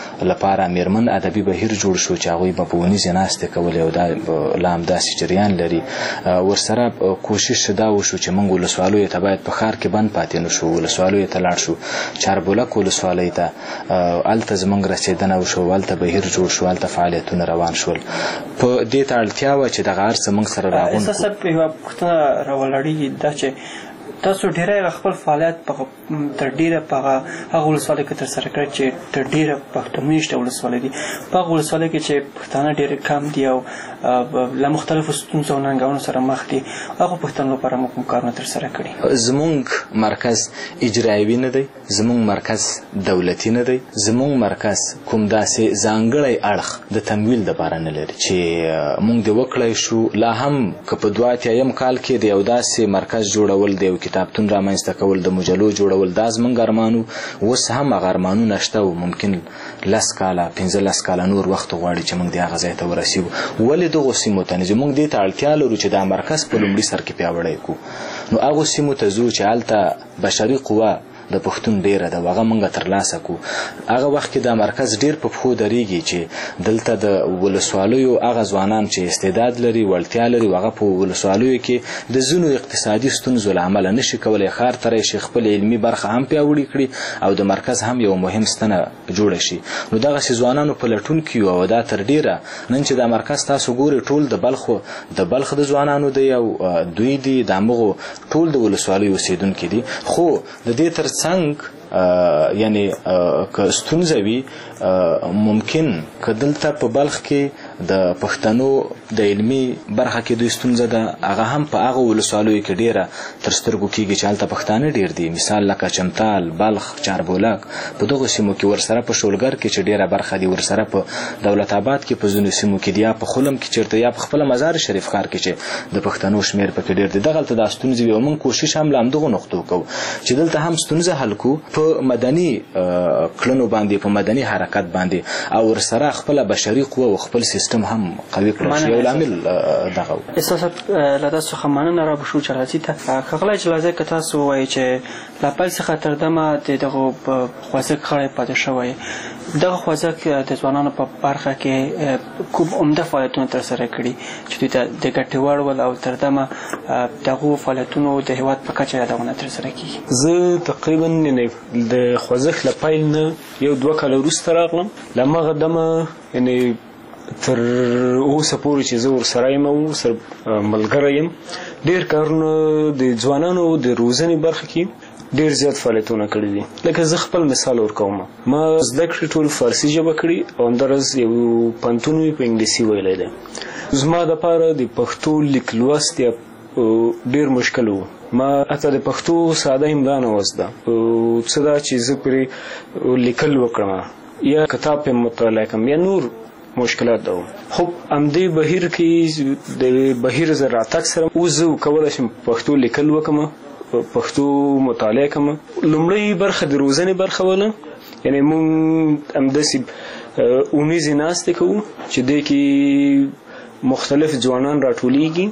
لپاره میرمن ادبي بهیر جوړ شو چې هغوی به په ونیزې ناستې کولې او دا لا همداسې جریان لري ورسره کوشش دا وشو چې موږ ولسوالو ته باید په ښار کې بند پاتې نه شو ولسوالیو ته لاړ شو چاربولک ولسوالۍ ته هلته زموږ رسېدنه وشو هلته بهیر جوړ شو هلته فعالیتونه روان شول په دې ته اړتیا وه چې دغه هر څه موږ سره راغونډ کړو. صاحب یوه پوښتنه راولاړېږي دا چې تاسو ډېری خپل فعالیت تر ډېره په هغه ولسوالۍ کې ترسره کړی چې تر ډېره پښتون مېشته ولسوالۍ دي په هغه ولسوالۍ کې چې پښتانه ډېر کم دي او له مختلفو ستونزو او ننګونو سره مخ دي هغو پښتنو لپاره موږ کوم کارونه ترسره کړي. زموږ مرکز اجرایوي نه دی زموږ مرکز دولتي نه دی زموږ مرکز کوم داسې ځانګړی اړخ د تمویل دپاره نه لري چې موږ دې وکړی شو لا هم که په 82 کال کې د یو داسې مرکز جوړول د یو کتابتون رامنځته کول د مجلو جوړول دا زموږ ارمانو اوس هم هغه ارمانونه شته او ممکن 10 کاله 15 کاله نور وخت غواړي چې موږ د هغه ځای ته ورسیږو ولې دغو سیمو ته نه ځو موږ دې ته اړتیا لرو چې دا مرکز په لومړي سر کې پیاوړی کړو نو هغو سیمو ته ځو چې هلته بشري قوه د پښتون ډیره ده هغه موږ ترلاسه کړو هغه وخت کې دا مرکز ډیر په پښو درېږي چې دلته د ولسوالیو هغه ځوانان چې استعداد لري وړتیا لري هغه په ولسوالیو کې د ځینو اقتصادي ستونزو له امله نشي کولی ښار ته راشي خپل علمي برخه هم پیاوړې کړي او د مرکز هم یو مهم ستنه جوړه شي نو دغسې ځوانانو په لټون کې یو او دا تر ډیره نن چې دا مرکز تاسو ګورئ ټول د بلخ د ځوانانو دی او دوی دي د همغو ټول د ولسوالیو اوسېدونکي دي خو د دې تر څنګ یعنی که ستونزه وي ممکن که دلته په بلخ کې د پښتنو د علمي برخه کې دوی ستونزه ده هغه هم په هغه ولسوالیو کې ډیره تر سترګو کېږي چې هلته پښتانه ډیر دي مثال لکه چمتال بلخ چاربولک په دغو سیمو کې ورسره په شولګر کې چې ډیره برخه دي ورسره په دولت آباد کې په ځینو سیمو کې دي یا په خلم کې چېرته یا په خپله مزار شریف ښار کې چې د پښتنو شمېر پکې ډیر دی دغلته دا ستونزې وي او موږ کوشش هم له همدغو نقطو کوو چې دلته هم ستونزه حل کړو په مدني کړنو باندې په مدني حرکت باندې او ورسره خپله بشري قوه او خپل سیستم هم قوي کړل شي یو لامل دغه و. احساسات له تاسو څخه مننه را بشو چې راځي ته ښاغلی جلازی که تاسو ووایئ چې له پیل څخه تر دمه د دغو خوځښت غړی پاتې شوی دغه خوځښت د ځوانانو په برخه کې کوم عمده فعالیتونه ترسره کړي چې دوی ته د ګټې وړ ول او تر دمه دغو فعالیتونو د هېواد په کچه یادونه ترسره کېږي. زه تقریبا د خوځښت له پیل نه 1-2 کاله وروسته راغلم له هماغه دمه یعنې تر اوسه پورې چې زه ورسره یم او ورسره ملګری یم ډېر کارونه د ځوانانو د روزنې برخه کې ډېر زیات فعالیتونه کړي دي لکه زه خپل مثال ورکوم ما زده کړې ټول فارسي ژبه کړي او همداراز یو پوهنتون مې په انګلیسي ویلی دی زما دپاره د پښتو لیک لوست یا ډېر مشکل و ما حتی د پښتو ساده املا نه وزده څه دا چې زه پرې لیکل وکړم یا کتاب پې مطالعه کړم یا نور مشکلات ده خو همدې بهیر کې د بهیر زه راتګ سره اوس زه کولی شم پښتو لیکل وکړم پښتو مطالعه کړم لومړۍ برخه د روزنې برخه وله یعنې موږ همداسې اونیزې ناستې کوو چې دې کې مختلف ځوانان راټولیږي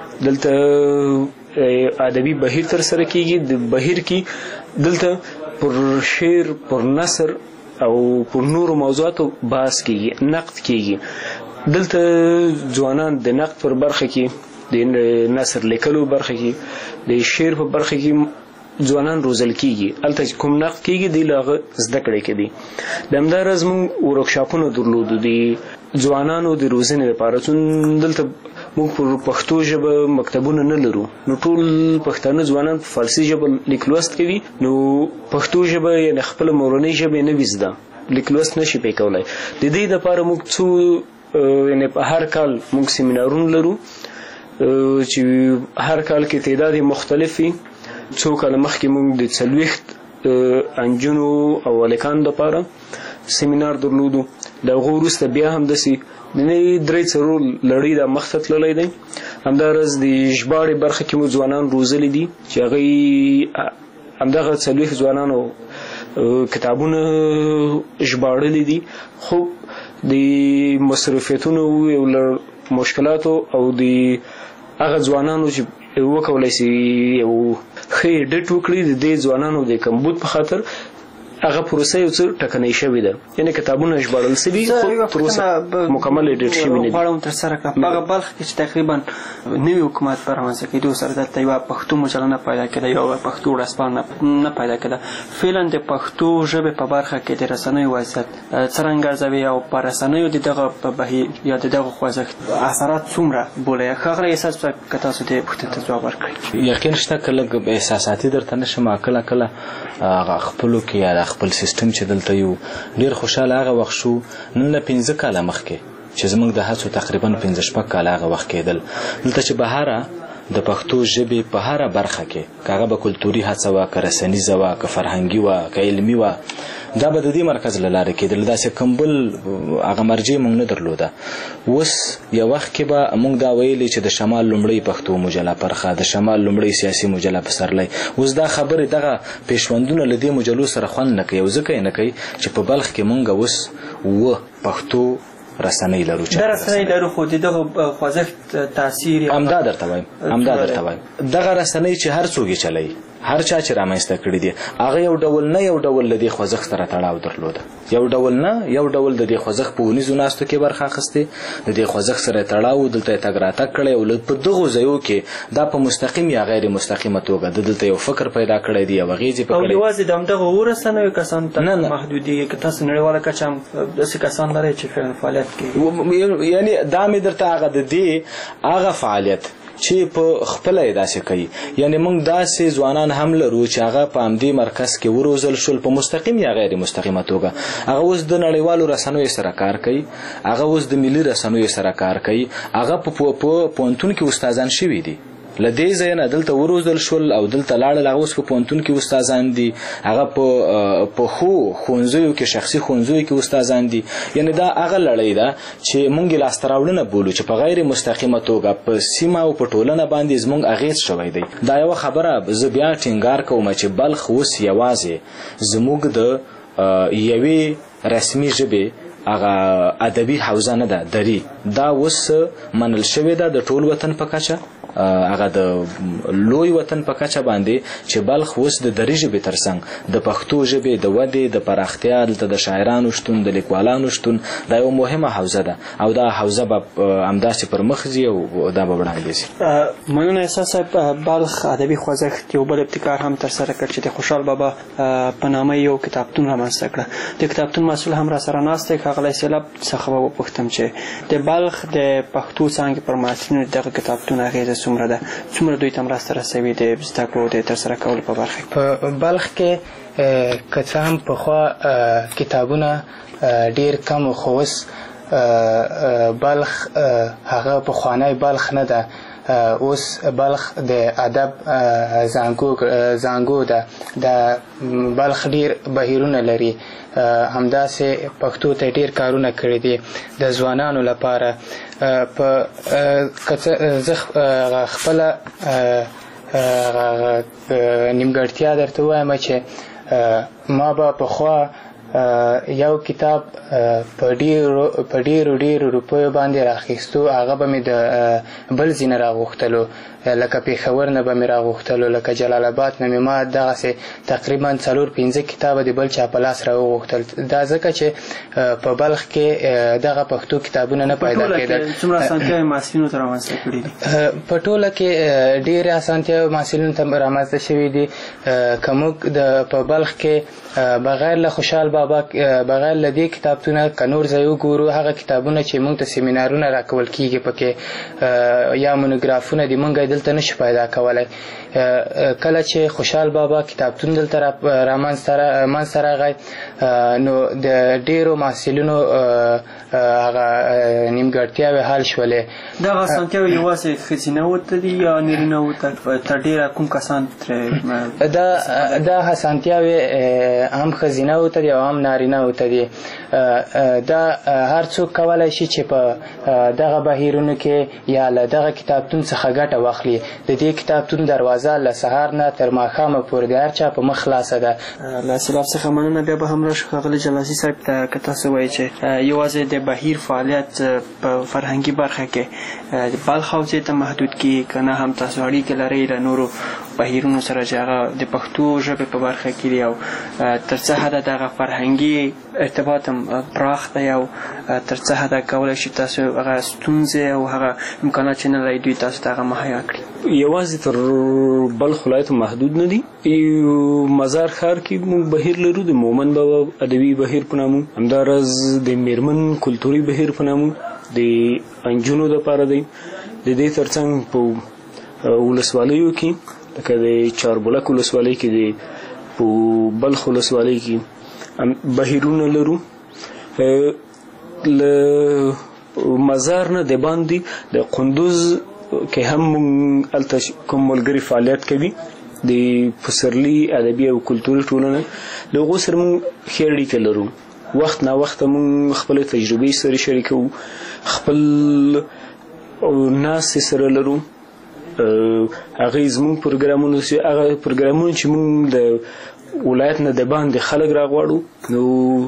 دلته ادبي بهیر ترسره کېږي د بهیر کې دلته پر شعر پر نثر او پر نورو موضوعاتو بحث کېږي نقد کېږي دلته ځوانان د نقد پر برخه کې د نثر لیکلو برخه کې د شعر په برخه کې ځوانان روزل کیږي هلته چې کوم نقد کیږي دی له هغه زده کړې کوي. د همداراز موږ ورکشاپونه درلودو د ځوانانو د روزنې لپاره. چون دلته موږ پر پښتو ژبه مکتبونه نه لرو، نو ټول پښتانه ځوانان په فارسي ژبه لیک لوست کوي، نو پښتو ژبه یعنې خپله مورنۍ ژبه نه وي زده، لیک لوست نشي پې کولی. د دې دپاره موږ څو یعنې په هر کال موږ سیمینارونه لرو چې هر کال کې تعداد مختلف وي. څو کاله مخکې موږ د 40 انجونو او هلکانو دپاره سیمینار درلودو. د هغو وروسته بیا هم داسې د 3-4 لړۍ دا مخته تللی دی. همداراز د ژباړې برخه کې مو ځوانان روزلي دي چې هغوی همدغه 40 ځوانانو کتابونه ژباړلي دي، خو د مصروفیتونو یو لړ مشکلاتو او د هغه ځوانانو چې وکولی شي یو ښه ایډیټ وکړي د دې ځوانانو د کمبود په خاطر هغه پروسه یو څه ټکنۍ شوې ده، یعنې کتابونه ژباړل شوي خو تر اوسه مکمل ایډیټ شوي نه دي. غواړم ترسره کړم په هغه بلخ کې چې تقریبا نوي حکومت په رامنځته کېدو سره دلته یوه پښتو مجله نه پیدا کېده، یوه پښتو ورځپاڼه نه پیدا کېده. فعلا د پښتو ژبې په برخه کې د رسنیو وضعیت څرنګه ارزوي او په رسنیو د دغه بهیر یا د دغه خوځښت اثرات څومره بولئ؟ ښاغلی احساس که تاسو دې پوښتنې ته ځواب ورکړئ. یقین شته که لږ احساساتي درته نه شم، کله کله خپلو کې یا د خپل سیستم چې دلته یو ډېر خوشحاله هغه وخت شو نن له 15 کاله مخکې چې زموږ د هڅو تقریبا 15-16 کاله هغه وخت کېدل دلته چې بهاره د پښتو ژبې په هره برخه کې که هغه به کلتوري هڅه وه، که رسنیزه وه، که فرهنګي وه، که علمي وه، دا به د دې مرکز له لارې کېدل. داسې کوم بل هغه مرجع موږ نه درلوده. اوس یو وخت کې به موږ دا ویلې چې د شمال لومړۍ پښتو مجله پرخه، د شمال لومړۍ سیاسي مجله پسرلی. اوس دا خبرې دغه پیشوندونه له دې مجلو سره خوند نه کوي، او ځکه یې نه کوي چې په بلخ کې موږ اوس 7 پښتو رسنۍ لرو. دا رسنۍ لرو خو د دغه خوځښت تاثیر همدا درته وایم دغه رسنۍ چې هر څوک یې چلوي، هر چا چې رامنځته کړي دي، هغه یو ډول نه یو ډول له دې خوځښت سره تړاو درلوده، یو ډول نه یو ډول د دې خوځښت په ونیزو ناستو کې برخه اخیستې، د دې خوځښت سره تړاو دلته یې تګ راتګ کړی، او په دغو ځایو کې دا په مستقیم یا غیر مستقیمه توګه دلته یو فکر پیدا کړی دی، یو اغېزې په کړی. او یوازې د همدغه ورسنیو کسانو ته محدودېږي که تاسو نړیواله کچه هم داسې کسان لرئ چې فعلا فعالیت کوي؟ یعنې دا مې درته هغه د دې هغه فعالیت چې په خپله یې داسې کوي، یعنې موږ داسې ځوانان هم لرو چې هغه په همدې مرکز کې وروزل شول په مستقیم یا غیر مستقیمه توګه. هغه اوس د نړیوالو رسنیو سره کار کوي، هغه اوس د ملي رسنیو سره کار کوي، هغه په پوهنتون کې استادان شوي دي، له دې ځای نه دلته وروزل شول او دلته لاړل. هغه اوس په پوهنتون کې استادان دي، هغه په ښوونځیو کې شخصي ښوونځیو کې استادان دي. یعنې دا هغه لړۍ ده چې موږ یې لاسته راوړنه بولو چې په غیر مستقیمه توګه په سیمه او په ټولنه باندې زموږ اغېز شوی دی. دا یوه خبره زه بیا ټینګار کوم چې بلخ اوس یوازې زموږ د یوې رسمي ژبې هغه ادبي حوزه نه ده، دري دا اوس منل شوې ده د ټول وطن په کچه، هغه د لوی وطن په کچه باندې چې بلخ اوس د دري ژبې ترڅنګ د پښتو ژبې د ودې د پراختیا، دلته د شاعرانو شتون، د لیکوالانو شتون، دا یو مهمه حوزه ده او دا حوزه به همداسې پر مخ ځي او دا به وړاندې ځي. مننه احساس صاحب. بلخ ادبي خوځښت یو بل ابتکار هم ترسره کړ چې د خوشحال بابا په نامه یو کتابتون رامنځته کړه. د کتابتون مسؤل هم راسره ناست دی. ښاغلی سیلاب څخه به وپوښتم چې د بلخ د پښتو څانګې پر محصلینو دغه کتابتون اغېزه څومره ده، څومره دوی ته مرسته رسوي د زده کړو د ترسره کولو په برخه کې؟ په بلخ کې که څه هم پخوا کتابونه ډېر کم، خو اوس بلخ هغه پخوانی بلخ نه ده. اوس بلخ د ادب زانګو ده. د بلخ ډېر بهیرونه لري، همداسې پښتو ته ډېر کارونه کړي دي د ځوانانو لپاره. زه خپله نیمګړتیا درته وایم چې ما به پخوا یو کتاب په ډیرو روپیو باندې راخیستو، هغه به مې د بل ځینه راغوښتلو، لکه پېښور نه به مې راغوښتلو، لکه جلال آباد نه مې ما دغسې تقریبا 4-5 کتابه د بل چا په لاس راوغوښتل. دا ځکه چې په بلخ کې دغه پښتو کتابونه نه پیدا کېدل. څومره اسانتیاوې محصلینو ته رامنځته کړي دي؟ په ټوله کې ډېرې اسانتیاوې محصلینو ته رامنځته شوي دي. که موږ په بلخ کې بغیر له خوشحال بابا، بغیر له دې کتابتونه که نور ځای وګورو، هغه کتابونه چې موږ ته سیمینارونه راکول کېږي پکې یا مونوګرافونه دي، موږ یې دلته نشو پیدا کولی. کله چې خوشحال بابا کتابتون دلته منځته راغی، نو د ډېرو محصلینو هغه نیمګړتیاوې حل شولې. دغه اسانتیاوې یوازې ښځینهو ته دي یا نارینهو ته؟ تر ډېره کوم کسان ترې؟ دا اسانتیاوې هم ښځینهو ته دي او هم نارینهو ته دي. دا هر څوک کولی شي چې په دغه بهیرونو کې یا له دغه کتابتون څخه ګټه واخلي. د دې کتابتون دروازه له سهار نه تر ماښامه پورې د هر چا په مخ خلاصه ده. له سیلاب څخه مننه. بیا به هم راشو ښاغلي جلاسي صاحب ته، که تاسو وایئ چې یوازې د بهیر فعالیت په فرهنګي برخه کې د بلخ حوزې ته محدود کړي، که نه هم تاسو اړیکې لرئ له نورو بهیرونو سره چې هغه د پښتو ژبې په برخه کې دي، او تر څه حده دغه فرهنګي ارتباط هم پراخ دی، او تر څه حده کولی شي تاسو هغه ستونزې او هغه امکانات چې نه لرئ دوی تاسو ته هغه مهیا کړي؟ یوازې تر بلخ ولایتو محدود نه دي. مزار ښار کې موږ بهیر لرو، د مومن بابا ادبي بهیر په نامه، همداراز د میرمن کلتوري بهیر په نامه د انجونو دپاره دی. د دې ترڅنګ په ولسوالیو کې لکه د چاربلک ولسوالۍ کې، د په بلخ ولسوالۍ کې بهیرونه لرو. له مزار نه د باندې د قندوز کې هم هلته کوم ملګري فعالیت کوي، د پسرلي ادبي او کلتوري ټولنه، له هغو سره موږ ښې اړیکه لرو. وخت نا وخته موږ خپلې تجربې سره شریکوو، خپل ناستې سره لرو. هغې زموږ پروګرامونه چې موږ د ولایت نه د باندې خلک راغواړو، نو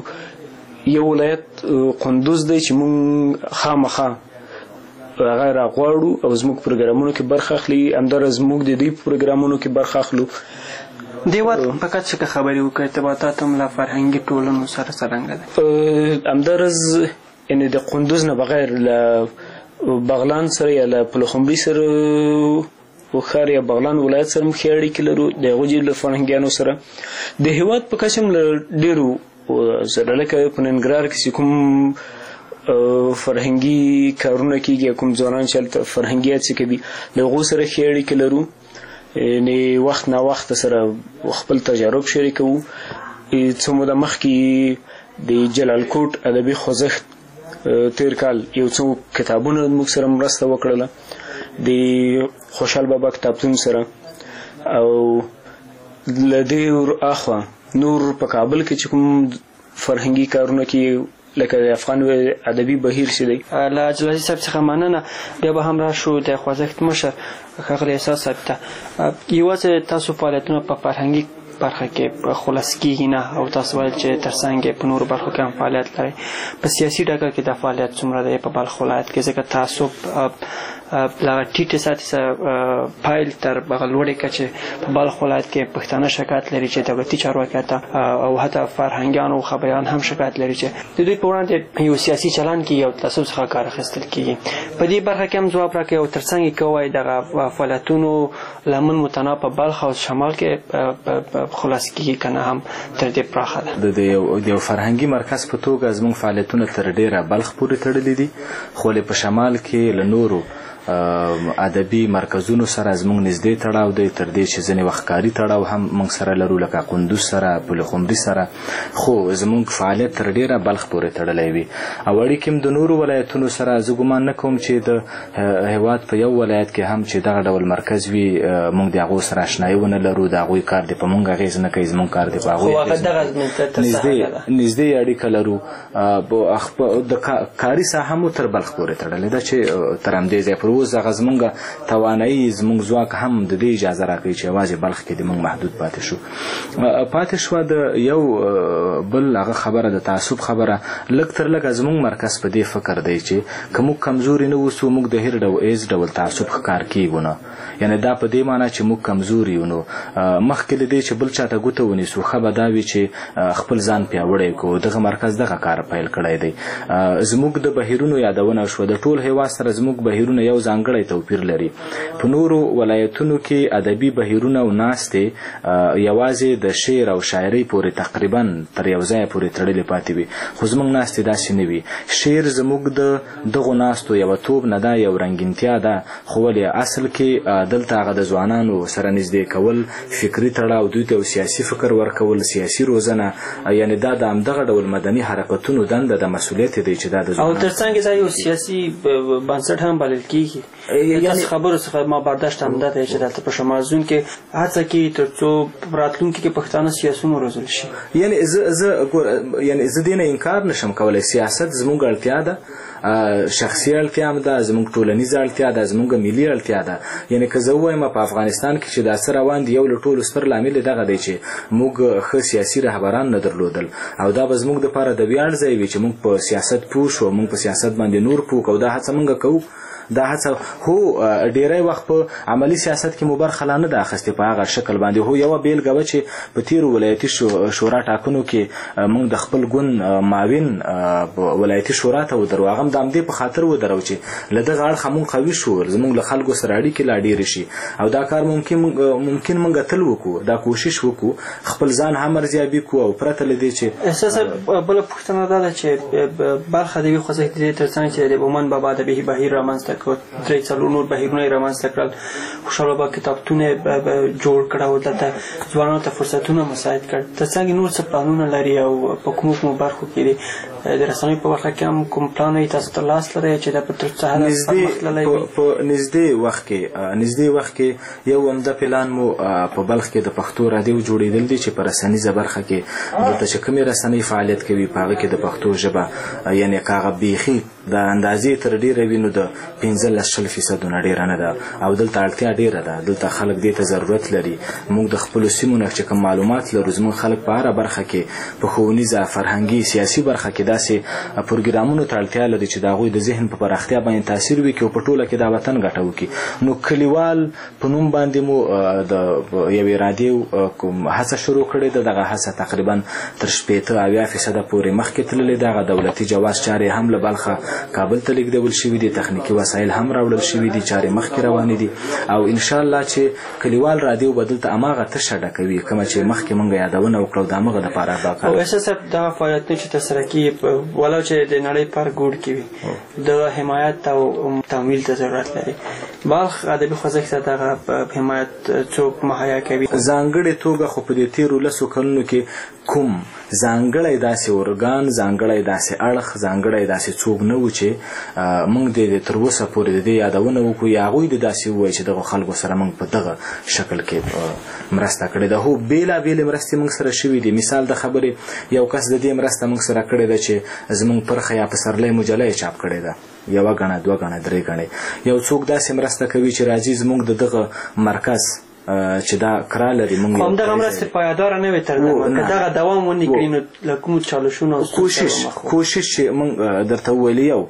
یو ولایت قندوز دی چې موږ خامخا هغه راغواړو او زموږ پروګرامونو کې برخه اخلي، همداراز موږ د دې پروګرامونو کې برخه اخلو. دې وخت په کچه کې خبرې وکړئ، ارتباطات هم له فرهنګي ټولنو سره څرنګه دی؟ همداراز یعنې د قندوز نه بغیر له بغلان سره یا له پلخمري سره ښار یا بغلان ولایت سره هم ښې اړیکې لرو، د هغو له فرهنګیانو سره. د هېواد په کچه هم له ډېرو سره، لکه په ننګرهار کې چې کوم فرهنګي کارونه کېږي، کوم ځوانان چې هلته فرهنګي هڅې کوي، له هغو سره ښې اړیکې لرو. یعنې وخت نا وخت سره خپل تجارب شریکوو. څو موده مخکې د جلال کوټ ادبي خوځښت تیر کال یو څو کتابونه موږ سره مرسته وکړله د خوشحال بابا کتابتون سره، او له دې اخوا نور په کابل کې چې کوم فرهنګي کارونه کې لکه د افغان ادبي بهیر چې دی. له جلاسي صاحب څخه مننه. بیا به هم راشو د خوځښت مشر ښاغلي احساس صاحب ته. یوازې تاسو فعالیتونه په فرهنګي برخه کې خلاص کېږي نه، او تاسو ویل چې ترڅنګ په نورو برخو کې هم فعالیت لرئ. په سیاسي ډګر کې دا فعالیت څومره دی په بلخ ولایت کې؟ ځکه تعصب له ټیټې سطحې سره پایل تر هغه لوړې کچې په بلخ ولایت کې پښتانه شکایت لري چې دولتي چارواکي ته او حتی فرهنګیان او خبریان هم شکایت لري چې د دوی په وړاندې یو سیاسي چلن کېږي او تعصب څخه کار اخیستل کېږي. په دې برخه کې هم ځواب راکړئ، او ترڅنګ یې کوئ دغه فعالیتونو لمن متناوع په بلخ او شمال کې خلاص کېږي که نه هم تر دې پراخه ده؟ د یو فرهنګي مرکز په توګه زموږ فعالیتونه تر ډېره بلخ پورې تړلي دي، خو په شمال کې له نورو ادبي مرکزونو سره زموږ نږدې تړاو دی، تر دې چې ځینې وخت کاري تړاو هم موږ سره لرو، لکه قندوز سره، پلخمري سره. خو زموږ فعالیت تر ډېره بلخ پورې تړلی وي، او اړیکې هم د نورو ولایتونو سره. زه ګمان نه کوم چې د هېواد په یو ولایت کې هم چې دغه ډول مرکز وي موږ د هغو سره اشنایي ونه لرو، د هغوی کار دی په موږ اغېز نه کوي، زموږ کار دی په هغوی نږدې اړیکه لرو. د کاري ساحه مو تر بلخ پورې تړلې ده چې تر همدې ځایه پورې اوس هغه زمونږ توانایي زمونږ ځواک هم د دې اجازه راکوي چې یوازې بلخ کې د موږ محدود پاتې شو. پاتې شوه د یو بل هغه خبره د تعصب خبره. لږ تر لږه زمونږ مرکز په دې فکر دی چې که موږ کمزوري نه اوسو موږ د هیڅ ډول تعصب ښکار کیږو نه، یعنې دا په دې معنی چې موږ کمزوري یو نو مخکې له دې چې بل چاته ګوته ونیسو ښه به دا وي چې خپل ځان پیاوړی کړو. دغه مرکز دغه کار پیل کړی دی. زموږ د بهیرونو یادونه شوه. د ټول هیواد سره زموږ بهیرونه یو ځانګړی توپیر لري. په نورو ولایتونو کې ادبي بهیرونه او ناستې یوازې د شعر او شاعرۍ پورې تقریبا تر یو ځایه پورې تړلې پاتې وي، خو زموږ ناستې داسې نه وي. شعر زموږ د دغو ناستو یوه توب نه ده، یو رنګینتیا ده، خو ولې اصل کې دلته هغه د ځوانانو سره نږدې کول، فکري تړاو، دوی ته یو سیاسي فکر ورکول، سیاسي روزنه، یعنې دا د همدغه ډول مدني حرکتونو دنده د مسؤلیت دی چې دا د او تر څنګ دا یو سیاسي بنسټ هم بلل کېږي. یعنې خبرو څخه ما برداشت همدا دی چې دلته په شمازون کې هڅه کوي تر څو راتلونکي کې پښتانه سیاسون وروزل شي. یعنې زه دې نه انکار نشم کولی. سیاست زموږ اړتیا ده، شخصي اړتیا هم ده، زموږ ټولنیزه اړتیا ده، زموږ ملي اړتیا ده. یعنې که زه ووایم په افغانستان کې چې دا څه روان دي، یو له ټولو ستر لامل دغه دی چې موږ ښه سیاسي رهبران نه درلودل، او دا به زموږ دپاره د ویاړ ځای وي چې موږ په سیاست پوه شو، موږ په سیاست باندې نور پوه کړو. دا هڅه موږ کوو. دا هڅه هو ډیری وخت په عملی سیاست کې مو برخه لا نه ده اخیستې په هغه شکل باندې. هو یوه بیلګه وه چې په تېرو ولایتي شورا ټاکنو کې موږ د خپل ګوند معاون ولایتي شورا ته ودرو. هغه هم د همدې په خاطر ودرو چې له دغه اړخه موږ قوي شو، زموږ له خلکو سره اړیکې لا ډېرې شي، او دا کار ممکن موږ تل وکړو، دا کوشش وکړو، خپل ځان هم ارزیابي کړو. او پرته له دې چې احساس بله پوښتنه دا ده چې بلخ ادبي خوځښت د دې تر څنګ چې د بومن بابا ادبي بهیر رامنځته درې څلور نور بهیرونه یې رامنځته کړل. خوشحال بابا کتابتون جوړ کړه او دلته ځوانانو ته فرصتونه مساعد کړ. ته څنګه نور څه پلانونه لري او په کومو برخو کې دي د رسنیو په برخه کې هم کوم پلان یې تاسو ترلاسه لرئ چې دا په تر څه حد پرمخ تللی وي؟ په نږدې وخت کې یو عمده پلان مو په بلخ کې د پښتو راډیو جوړېدل دي چې په رسنیزه برخه کې دلته چې کومې رسنۍ فعالیت کوي په هغه کې د پښتو ژبه یعنې که هغه بیخي د اندازې تر ډېره وي نو د 15-20% ډېره نه ده، او دلته اړتیا ډېره ده. دلته خلک دې ته ضرورت لري. موږ د خپلو سیمو نه چې کوم معلومات لرو، زموږ خلک په هره برخه کې په ښوونیزه، فرهنګي، سیاسي برخه کې داسې پروګرامونو ته اړتیا لري چې د هغوی د ذهن په پراختیا باندې تاثیر وکړي او په ټوله کې دا وطن ګټه وکړي. نو کلیوال په نوم باندې مو د یوې راډیو هڅه شروع کړې ده. دغه هڅه تقریبا تر 80-90% پورې مخکې تللې ده. هغه دولتي جواز چارې هم له بلخه کابل ته لیږدول شوي دي، تخنیکي وسایل هم راوړل شوي دي، چارې مخکې روانې دي، او انشاءالله چې کلیوال راډیو به دلته هماغه تشه ډکوي کومه چې مخکې موږ یادونه وکړو د همغه دپاره دا کار. او احساس صاحب دغه فعالیتونه چې ترسره کیږي ولو چې د نړۍ په هر ګوټ کې وي د حمایت او تمویل ته ضرورت لري. بلخ ادبي خوځښت ته دغه حمایت څوک مهیا کوي؟ ځانګړې توګه خو په دې تېرو 10 کلونو کې کوم ځانګړی داسې ارګان، ځانګړی داسې اړخ، ځانګړی داسې څوک نه و چې موږ د تر اوسه پورې د دې یادونه وکړو یا هغوی د داسې ووایي چې دغه خلکو سره موږ په دغه شکل کې مرسته کړې ده. هو بېلابېلې مرستې موږ سره شوي دي. مثال د خبرې یو کس د دې مرسته موږ سره کړې ده چې زموږ پرخه یا پسرلی مجله یې چاپ کړې ده، 1 ګڼه 2 ګڼه 3 ګڼې. یو څوک داسې مرسته کوي چې راځي زموږ د دغه مرکز چې دا کرا لري موږ همدغه مرستې پایداره نه وي تر دغه که دغه دوام ونه کړي نو له کومو چالشونو او کوشش چې موږ درته وویلي او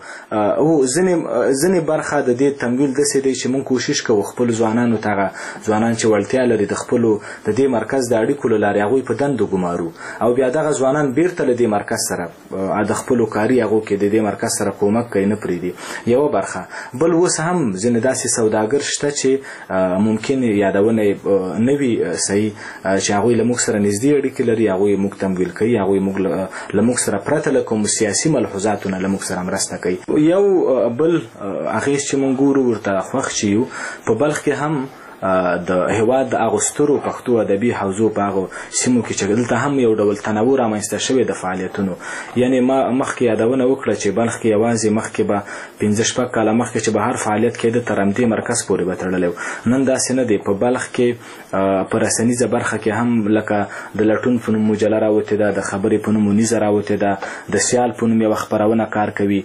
ځینې برخه د دې تمویل داسې دی چې موږ کوشش کوو خپلو ځوانانو ته هغه ځوانان چې وړتیا لري د خپلو د دې مرکز د اړیکو له لارې هغوی په دندو ګمارو، او بیا دغه ځوانان بیرته له دې مرکز سره د خپلو کاري هغو کې د دې مرکز سره کومک کوي، نه پرېږدي. یوه برخه. بل اوس هم ځینې داسې سوداګر شته چې ممکن یادونه نه وي صحیح چې هغوی له موږ سره نږدې اړیکې لري، هغوی موږ تمویل کوي، هغوی له موږ سره پرته له کوم سیاسي ملحوظاتو نه له موږ سره مرسته کوي. یو بل اغېز چې موږ ګورو ورته خوښ چې یو په بلخ کې هم د هیواد د هغو سترو پښتو ادبي حوزو په هغو سیمو کې چې دلته هم یو ډول تنوع رامنځته شوی د فعالیتونو. یعنې ما مخکې یادونه وکړه چې بلخ کې یوازې مخکې به 15-16 کاله مخکې چې به هر فعالیت کېده تر همدې مرکز پورې به تړلی و. نن داسې نه دی. په بلخ کې په رسنیزه برخه کې هم لکه د لټون په نوم مجله راوتې ده، د خبرې په نوم ونیزه راوتې ده، د سیال په نوم یوه خپرونه کار کوي.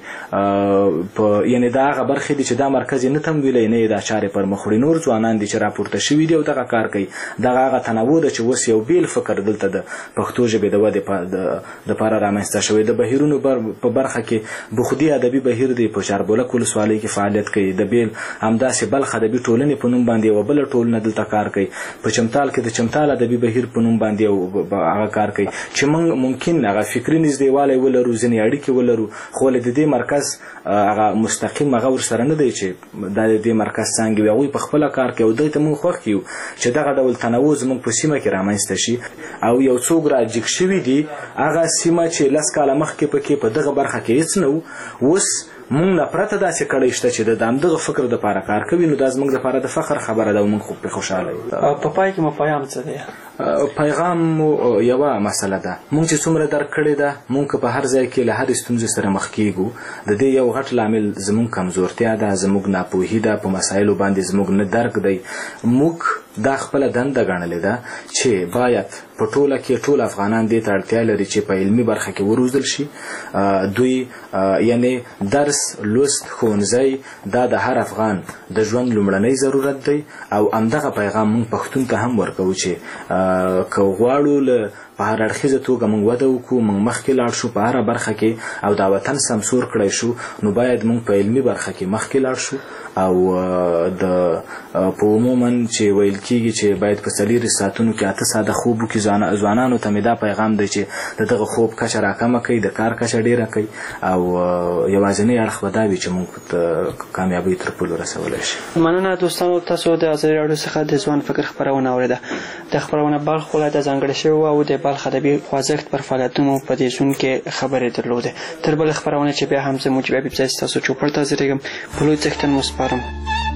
یعنې دا هغه برخې دي چې دا مرکز یې نه تمویلی نه یې دا چارې پر مخ وړي. نور ځوانان دي چې راپورته شوي دي او دغه کار کوي. دغه هغه تنوع ده چې اوس یو بیل فکر دلته د پښتو ژبې د ودې دپاره رامنځته شوی. د بهیرونو په برخه کې بخودي ادبي بهیر دی، په چاربولک ولسوالۍ کې فعالیت کوي. د بیل همداسې بلخ ادبي ټولنې په نوم باندې یوه بله ټولنه دلته کار کوي. په چمتال کې د چمتال ادبي بهیر په نوم باندې هغه کار کوي چې موږ ممکن هغه فکري نږدېوالی ولرو، ځینې اړیکې ولرو، خو د دې مرکز هغه مستقیم هغه ورسره نه دی چې دا د دې مرکز څانګې وي. هغوی په خپله کار کوي او دې ته موږ خوښ یو چې دغه ډول تنوع زموږ په سیمه کې رامنځته شي. او یو څوک راجګ شوي دي هغه سیمه چې 10 کاله مخکې پکې په دغه برخه کې هېڅ نه و، اوس مونږ نه پرته داسې کړی شته چې د همدغه فکر دپاره کار کوي. نو دا زموږ دپاره د فخر خبره ده او مونږ خو پرې خوشحاله یو. په پای کې مو پیغام څه دی؟ پیغام مو یوه مسله ده. مونږ چې څومره درک کړې ده، مونږ که په هر ځای کې له هرې ستونزې سره مخ کېږو، د دې یو غټ لامل زموږ کمزورتیا ده، زموږ ناپوهي ده، په مسایلو باندې زموږ نه درک دی. موږ دا خپله دنده ګڼلې ده چې باید په ټوله کې ټول افغانان دې ته اړتیا لري چې په علمي برخه کې وروزل شي. دوی یعنی درس، لوست، ښوونځی دا د هر افغان د ژوند لومړنی ضرورت دی. او همدغه پیغام موږ پښتون ته هم ورکوو چې که غواړو په هر اړخیزه توګه موږ وده وکړو، موږ مخکې لاړ شو په هره برخه کې او دا وطن سمسور کړی شو، نو باید موږ په علمي برخه کې مخکې لاړ شو. او په عموما چې ویل کېږي چې باید په 4 ساعتونو کې 8 ساعته خوب وکړي. ځوانانو ته مې دا پیغام دی چې د دغه خوب کچه راکمه کوي، د کار کچه ډېره کوي او یوازینی اړخ به دا وي چې موږ کامیابۍ تر پولو رسولی شي. مننه دوستانو، تاسو د ازادي راډیو څخه د ځوان فکر خپرونه اورېده. د خپرونه بلخ ولایت ته ځانګړې شوې او د بلخ ادبي خوځښت پر فعالیتونو په دې زون کې خبرې درلودې. تر بلې خپرونې چې بیا هم زه موجب حبیب زی ستاسو چوپړ ته حاضرېږم. په لوی څښتن مو سپارم.